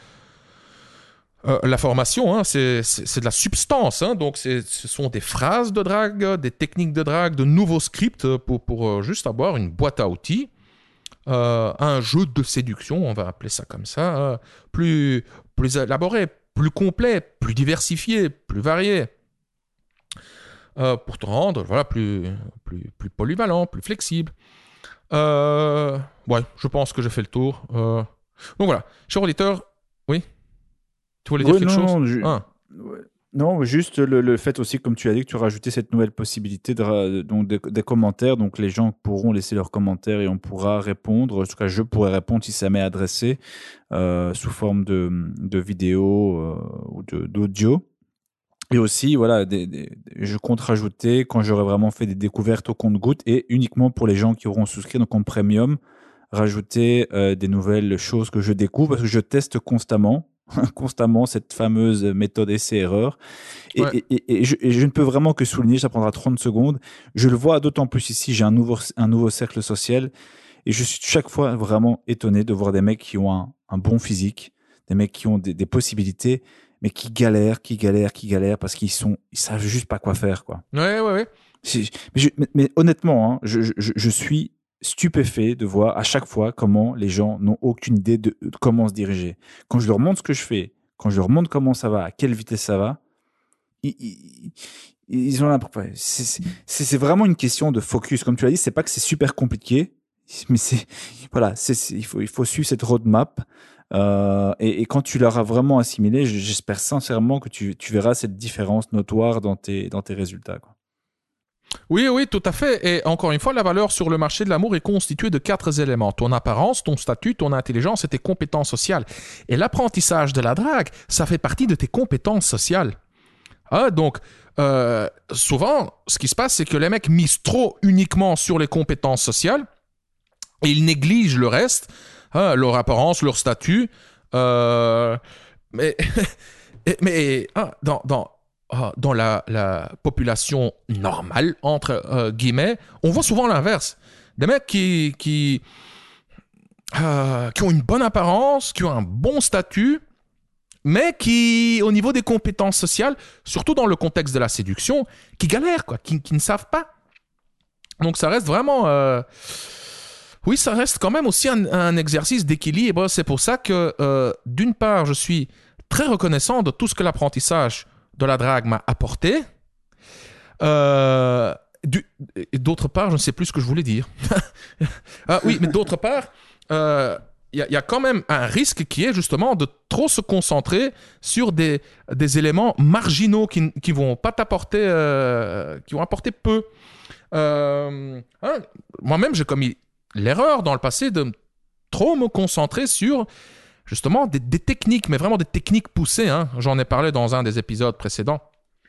S1: la formation, hein, c'est de la substance. Hein, donc, ce sont des phrases de drague, des techniques de drague, de nouveaux scripts pour juste avoir une boîte à outils. Un jeu de séduction, on va appeler ça comme ça, plus élaboré, plus complet, plus diversifié, plus varié. Pour te rendre plus polyvalent, plus flexible. Je pense que j'ai fait le tour. Donc voilà, cher auditeur, oui. Tu voulais dire quelque chose?
S2: Non, juste le fait aussi, comme tu as dit, que tu as rajouté cette nouvelle possibilité des commentaires. Donc, les gens pourront laisser leurs commentaires et on pourra répondre. En tout cas, je pourrais répondre si ça m'est adressé sous forme de vidéo ou d'audio. Et aussi, voilà, je compte rajouter, quand j'aurai vraiment fait des découvertes au compte-gouttes, et uniquement pour les gens qui auront souscrit, donc en premium, rajouter des nouvelles choses que je découvre, parce que je teste constamment cette fameuse méthode essai-erreur.
S1: Ouais.
S2: Et je ne peux vraiment que souligner, ça prendra 30 secondes, je le vois d'autant plus ici, j'ai un nouveau cercle social, et je suis chaque fois vraiment étonné de voir des mecs qui ont un bon physique, des mecs qui ont des possibilités, mais qui galèrent parce qu'ils savent juste pas quoi faire, quoi.
S1: Ouais.
S2: Mais honnêtement, hein, je suis stupéfait de voir à chaque fois comment les gens n'ont aucune idée de comment se diriger. Quand je leur montre ce que je fais, quand je leur montre comment ça va, à quelle vitesse ça va, ils ont l'impression. C'est vraiment une question de focus. Comme tu l'as dit, c'est pas que c'est super compliqué, mais il faut suivre cette roadmap. Et quand tu l'auras vraiment assimilé, j'espère sincèrement que tu verras cette différence notoire dans tes résultats, quoi.
S1: Oui, tout à fait. Et encore une fois, la valeur sur le marché de l'amour est constituée de 4 éléments. Ton apparence, ton statut, ton intelligence et tes compétences sociales. Et l'apprentissage de la drague, ça fait partie de tes compétences sociales. Donc, souvent, ce qui se passe, c'est que les mecs misent trop uniquement sur les compétences sociales et ils négligent le reste, leur apparence, leur statut. Mais dans la population normale, entre guillemets, on voit souvent l'inverse. Des mecs qui ont une bonne apparence, qui ont un bon statut, mais qui, au niveau des compétences sociales, surtout dans le contexte de la séduction, qui galèrent, quoi, qui ne savent pas. Donc ça reste vraiment... Oui, ça reste quand même aussi un exercice d'équilibre. C'est pour ça que, d'une part, je suis très reconnaissant de tout ce que l'apprentissage de la drague m'a apporté. Et d'autre part, je ne sais plus ce que je voulais dire. Oui, mais d'autre part, il y a quand même un risque qui est justement de trop se concentrer sur des éléments marginaux qui vont pas t'apporter, qui vont apporter peu. Moi-même, j'ai commis l'erreur dans le passé de trop me concentrer sur justement des techniques, mais vraiment des techniques poussées. Hein. J'en ai parlé dans un des épisodes précédents.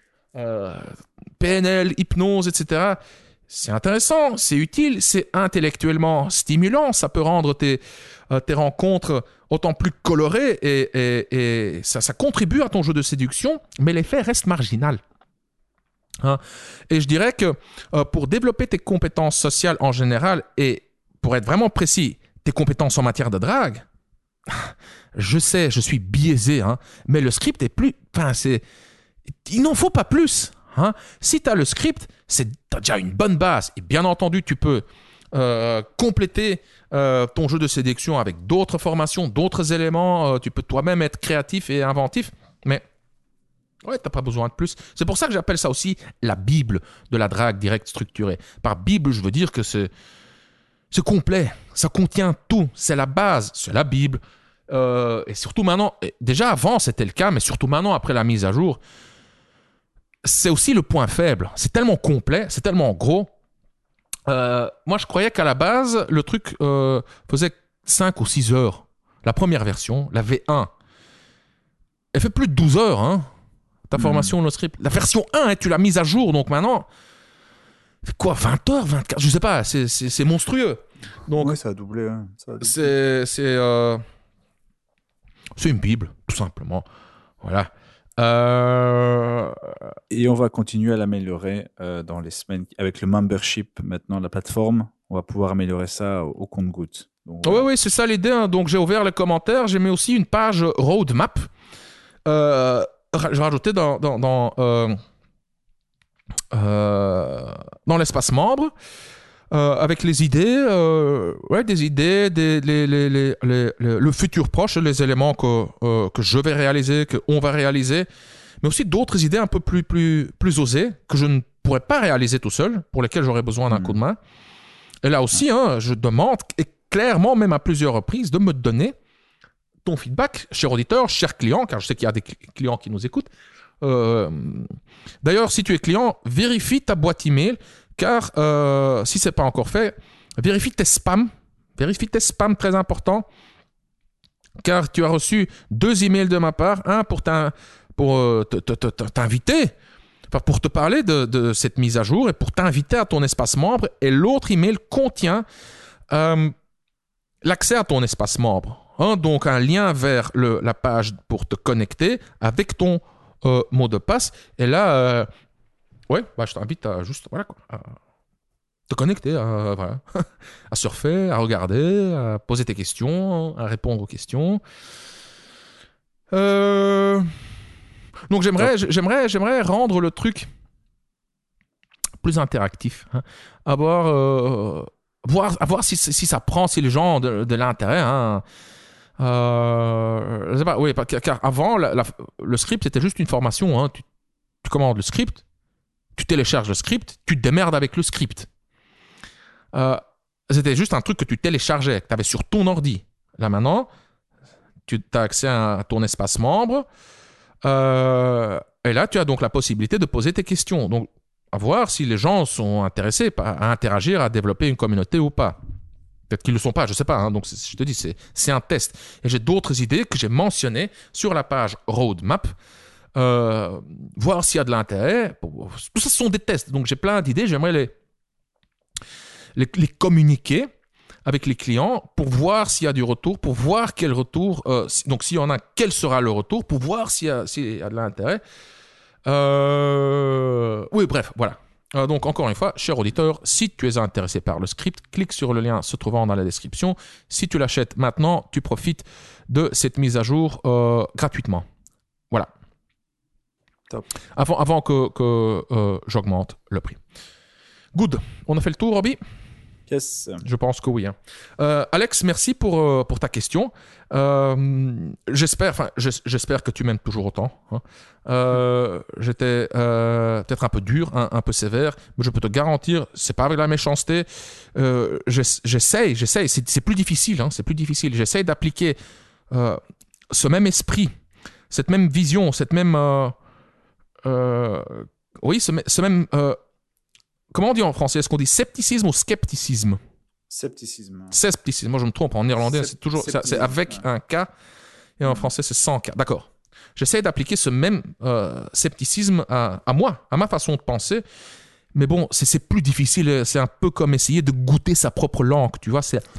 S1: PNL, hypnose, etc. C'est intéressant, c'est utile, c'est intellectuellement stimulant. Ça peut rendre tes rencontres autant plus colorées et ça contribue à ton jeu de séduction, mais l'effet reste marginal. Hein. Et je dirais que pour développer tes compétences sociales en général et pour être vraiment précis, tes compétences en matière de drague, je sais, je suis biaisé, hein, mais le script est plus... il n'en faut pas plus. Hein. Si tu as le script, tu as déjà une bonne base. Et bien entendu, tu peux compléter ton jeu de séduction avec d'autres formations, d'autres éléments. Tu peux toi-même être créatif et inventif, mais ouais, t'as pas besoin de plus. C'est pour ça que j'appelle ça aussi la Bible de la drague directe structurée. Par Bible, je veux dire que c'est complet, ça contient tout, c'est la base, c'est la Bible. Et surtout maintenant, déjà avant c'était le cas, mais surtout maintenant après la mise à jour, c'est aussi le point faible. C'est tellement complet, c'est tellement gros. Moi je croyais qu'à la base, le truc faisait 5 ou 6 heures. La première version, la V1, elle fait plus de 12 heures, hein, ta formation, le script. La version 1, tu l'as mise à jour, donc maintenant, quoi, 20 heures, 24, je sais pas, c'est monstrueux. Donc,
S2: ouais, ça a doublé. Hein.
S1: C'est une Bible, tout simplement. Voilà.
S2: Et on va continuer à l'améliorer dans les semaines. Avec le membership, maintenant, la plateforme, on va pouvoir améliorer ça au compte-gouttes.
S1: Voilà. Oui, c'est ça l'idée. Hein. Donc, j'ai ouvert les commentaires. J'ai mis aussi une page roadmap. J'ai rajouté dans l'espace membre. Avec les idées, des idées, le futur proche, les éléments que je vais réaliser, qu'on va réaliser, mais aussi d'autres idées un peu plus osées que je ne pourrais pas réaliser tout seul, pour lesquelles j'aurais besoin d'un coup de main. Et là aussi, hein, je demande, et clairement, même à plusieurs reprises, de me donner ton feedback, cher auditeur, cher client, car je sais qu'il y a des clients qui nous écoutent. D'ailleurs, si tu es client, vérifie ta boîte email. Car si ce n'est pas encore fait, vérifie tes spams. Vérifie tes spams, très important. Car tu as reçu 2 emails de ma part. Un pour t'inviter, enfin, pour te parler de cette mise à jour et pour t'inviter à ton espace membre. Et l'autre email contient l'accès à ton espace membre. Hein, donc un lien vers la page pour te connecter avec ton mot de passe. Et là... ouais, je t'invite à juste à te connecter, à surfer, à regarder, à poser tes questions, à répondre aux questions. Donc j'aimerais rendre le truc plus interactif, hein. À voir si ça prend, si les gens ont de l'intérêt. Hein. Je sais pas, oui, car avant le script c'était juste une formation. Hein. Tu commandes le script. Tu télécharges le script, tu te démerdes avec le script. C'était juste un truc que tu téléchargeais, que tu avais sur ton ordi. Là maintenant, tu as accès à ton espace membre. Et là, tu as donc la possibilité de poser tes questions. Donc, à voir si les gens sont intéressés à interagir, à développer une communauté ou pas. Peut-être qu'ils ne le sont pas, je ne sais pas. Hein. Donc, je te dis, c'est un test. Et j'ai d'autres idées que j'ai mentionnées sur la page roadmap. Voir s'il y a de l'intérêt. Tout ça, ce sont des tests. Donc, j'ai plein d'idées. J'aimerais les communiquer avec les clients pour voir s'il y a du retour, pour voir quel retour. Donc, s'il y en a, quel sera le retour, pour voir s'il y a de l'intérêt. Oui, bref, voilà. Donc, encore une fois, cher auditeur, si tu es intéressé par le script, clique sur le lien se trouvant dans la description. Si tu l'achètes maintenant, tu profites de cette mise à jour gratuitement. Voilà.
S2: Top.
S1: Avant que j'augmente le prix. Good. On a fait le tour, Robbie?
S2: Yes.
S1: Je pense que oui. Hein. Alex, merci pour ta question. J'espère que tu m'aimes toujours autant. Hein. J'étais peut-être un peu dur, un peu sévère, mais je peux te garantir, c'est pas avec la méchanceté. J'essaye. C'est plus difficile. Hein, c'est plus difficile. J'essaye d'appliquer ce même esprit, cette même vision, cette même... ce même... comment on dit en français? Est-ce qu'on dit scepticisme ou scepticisme?
S2: Scepticisme.
S1: Scepticisme. Moi, je me trompe. En néerlandais, c'est avec un K. Et en français, c'est sans K. D'accord. J'essaie d'appliquer ce même scepticisme à moi, à ma façon de penser. Mais bon, c'est plus difficile. C'est un peu comme essayer de goûter sa propre langue. Tu vois, c'est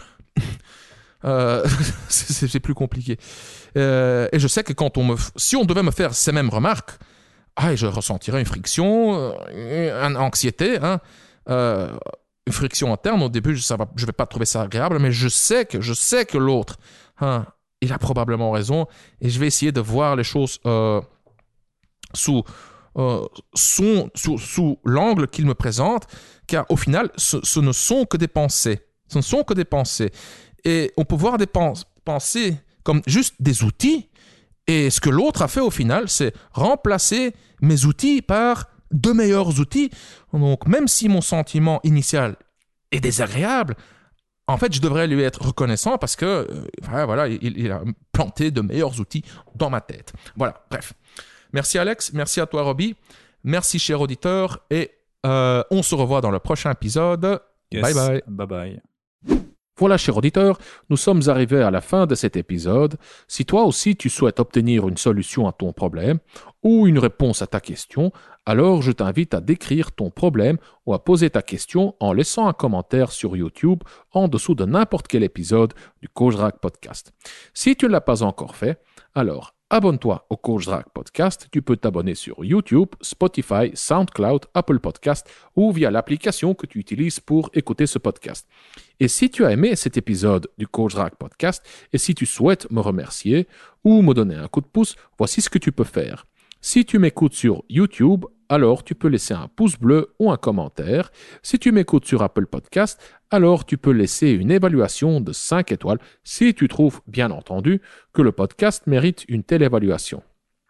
S1: plus compliqué. Et je sais que si on devait me faire ces mêmes remarques, je ressentirais une friction, une anxiété, hein, une friction interne. Au début, je ne vais pas trouver ça agréable, mais je sais que l'autre, hein, il a probablement raison, et je vais essayer de voir les choses sous sous l'angle qu'il me présente, car au final, ce ne sont que des pensées. Ce ne sont que des pensées. Et on peut voir des pensées comme juste des outils. Et ce que l'autre a fait au final, c'est remplacer mes outils par de meilleurs outils. Donc, même si mon sentiment initial est désagréable, en fait, je devrais lui être reconnaissant parce que, voilà, il a planté de meilleurs outils dans ma tête. Voilà, bref. Merci Alex, merci à toi Robbie, merci cher auditeur, et on se revoit dans le prochain épisode.
S2: Yes.
S1: Bye bye.
S2: Bye bye.
S1: Voilà, cher auditeur, nous sommes arrivés à la fin de cet épisode. Si toi aussi tu souhaites obtenir une solution à ton problème ou une réponse à ta question, alors je t'invite à décrire ton problème ou à poser ta question en laissant un commentaire sur YouTube en dessous de n'importe quel épisode du Coach Drac Podcast. Si tu ne l'as pas encore fait, alors abonne-toi au Coach Drac Podcast. Tu peux t'abonner sur YouTube, Spotify, SoundCloud, Apple Podcast ou via l'application que tu utilises pour écouter ce podcast. Et si tu as aimé cet épisode du Coach Drac Podcast et si tu souhaites me remercier ou me donner un coup de pouce, voici ce que tu peux faire. Si tu m'écoutes sur YouTube, alors tu peux laisser un pouce bleu ou un commentaire. Si tu m'écoutes sur Apple Podcast, alors tu peux laisser une évaluation de 5 étoiles si tu trouves, bien entendu, que le podcast mérite une telle évaluation.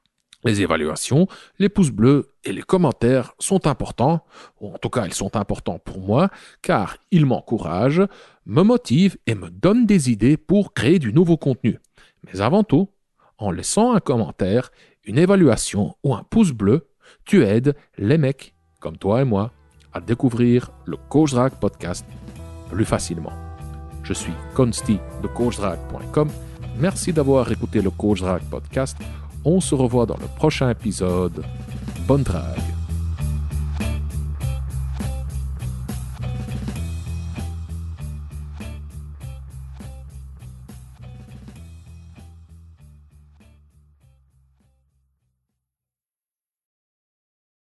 S1: Les évaluations, les pouces bleus et les commentaires sont importants, ou en tout cas ils sont importants pour moi, car ils m'encouragent, me motivent et me donnent des idées pour créer du nouveau contenu. Mais avant tout, en laissant un commentaire, une évaluation ou un pouce bleu, tu aides les mecs comme toi et moi à découvrir le Coach Drac Podcast plus facilement. Je suis Consti de CoachDrac.com. Merci d'avoir écouté le Coach Drac Podcast. On se revoit dans le prochain épisode. Bonne drague!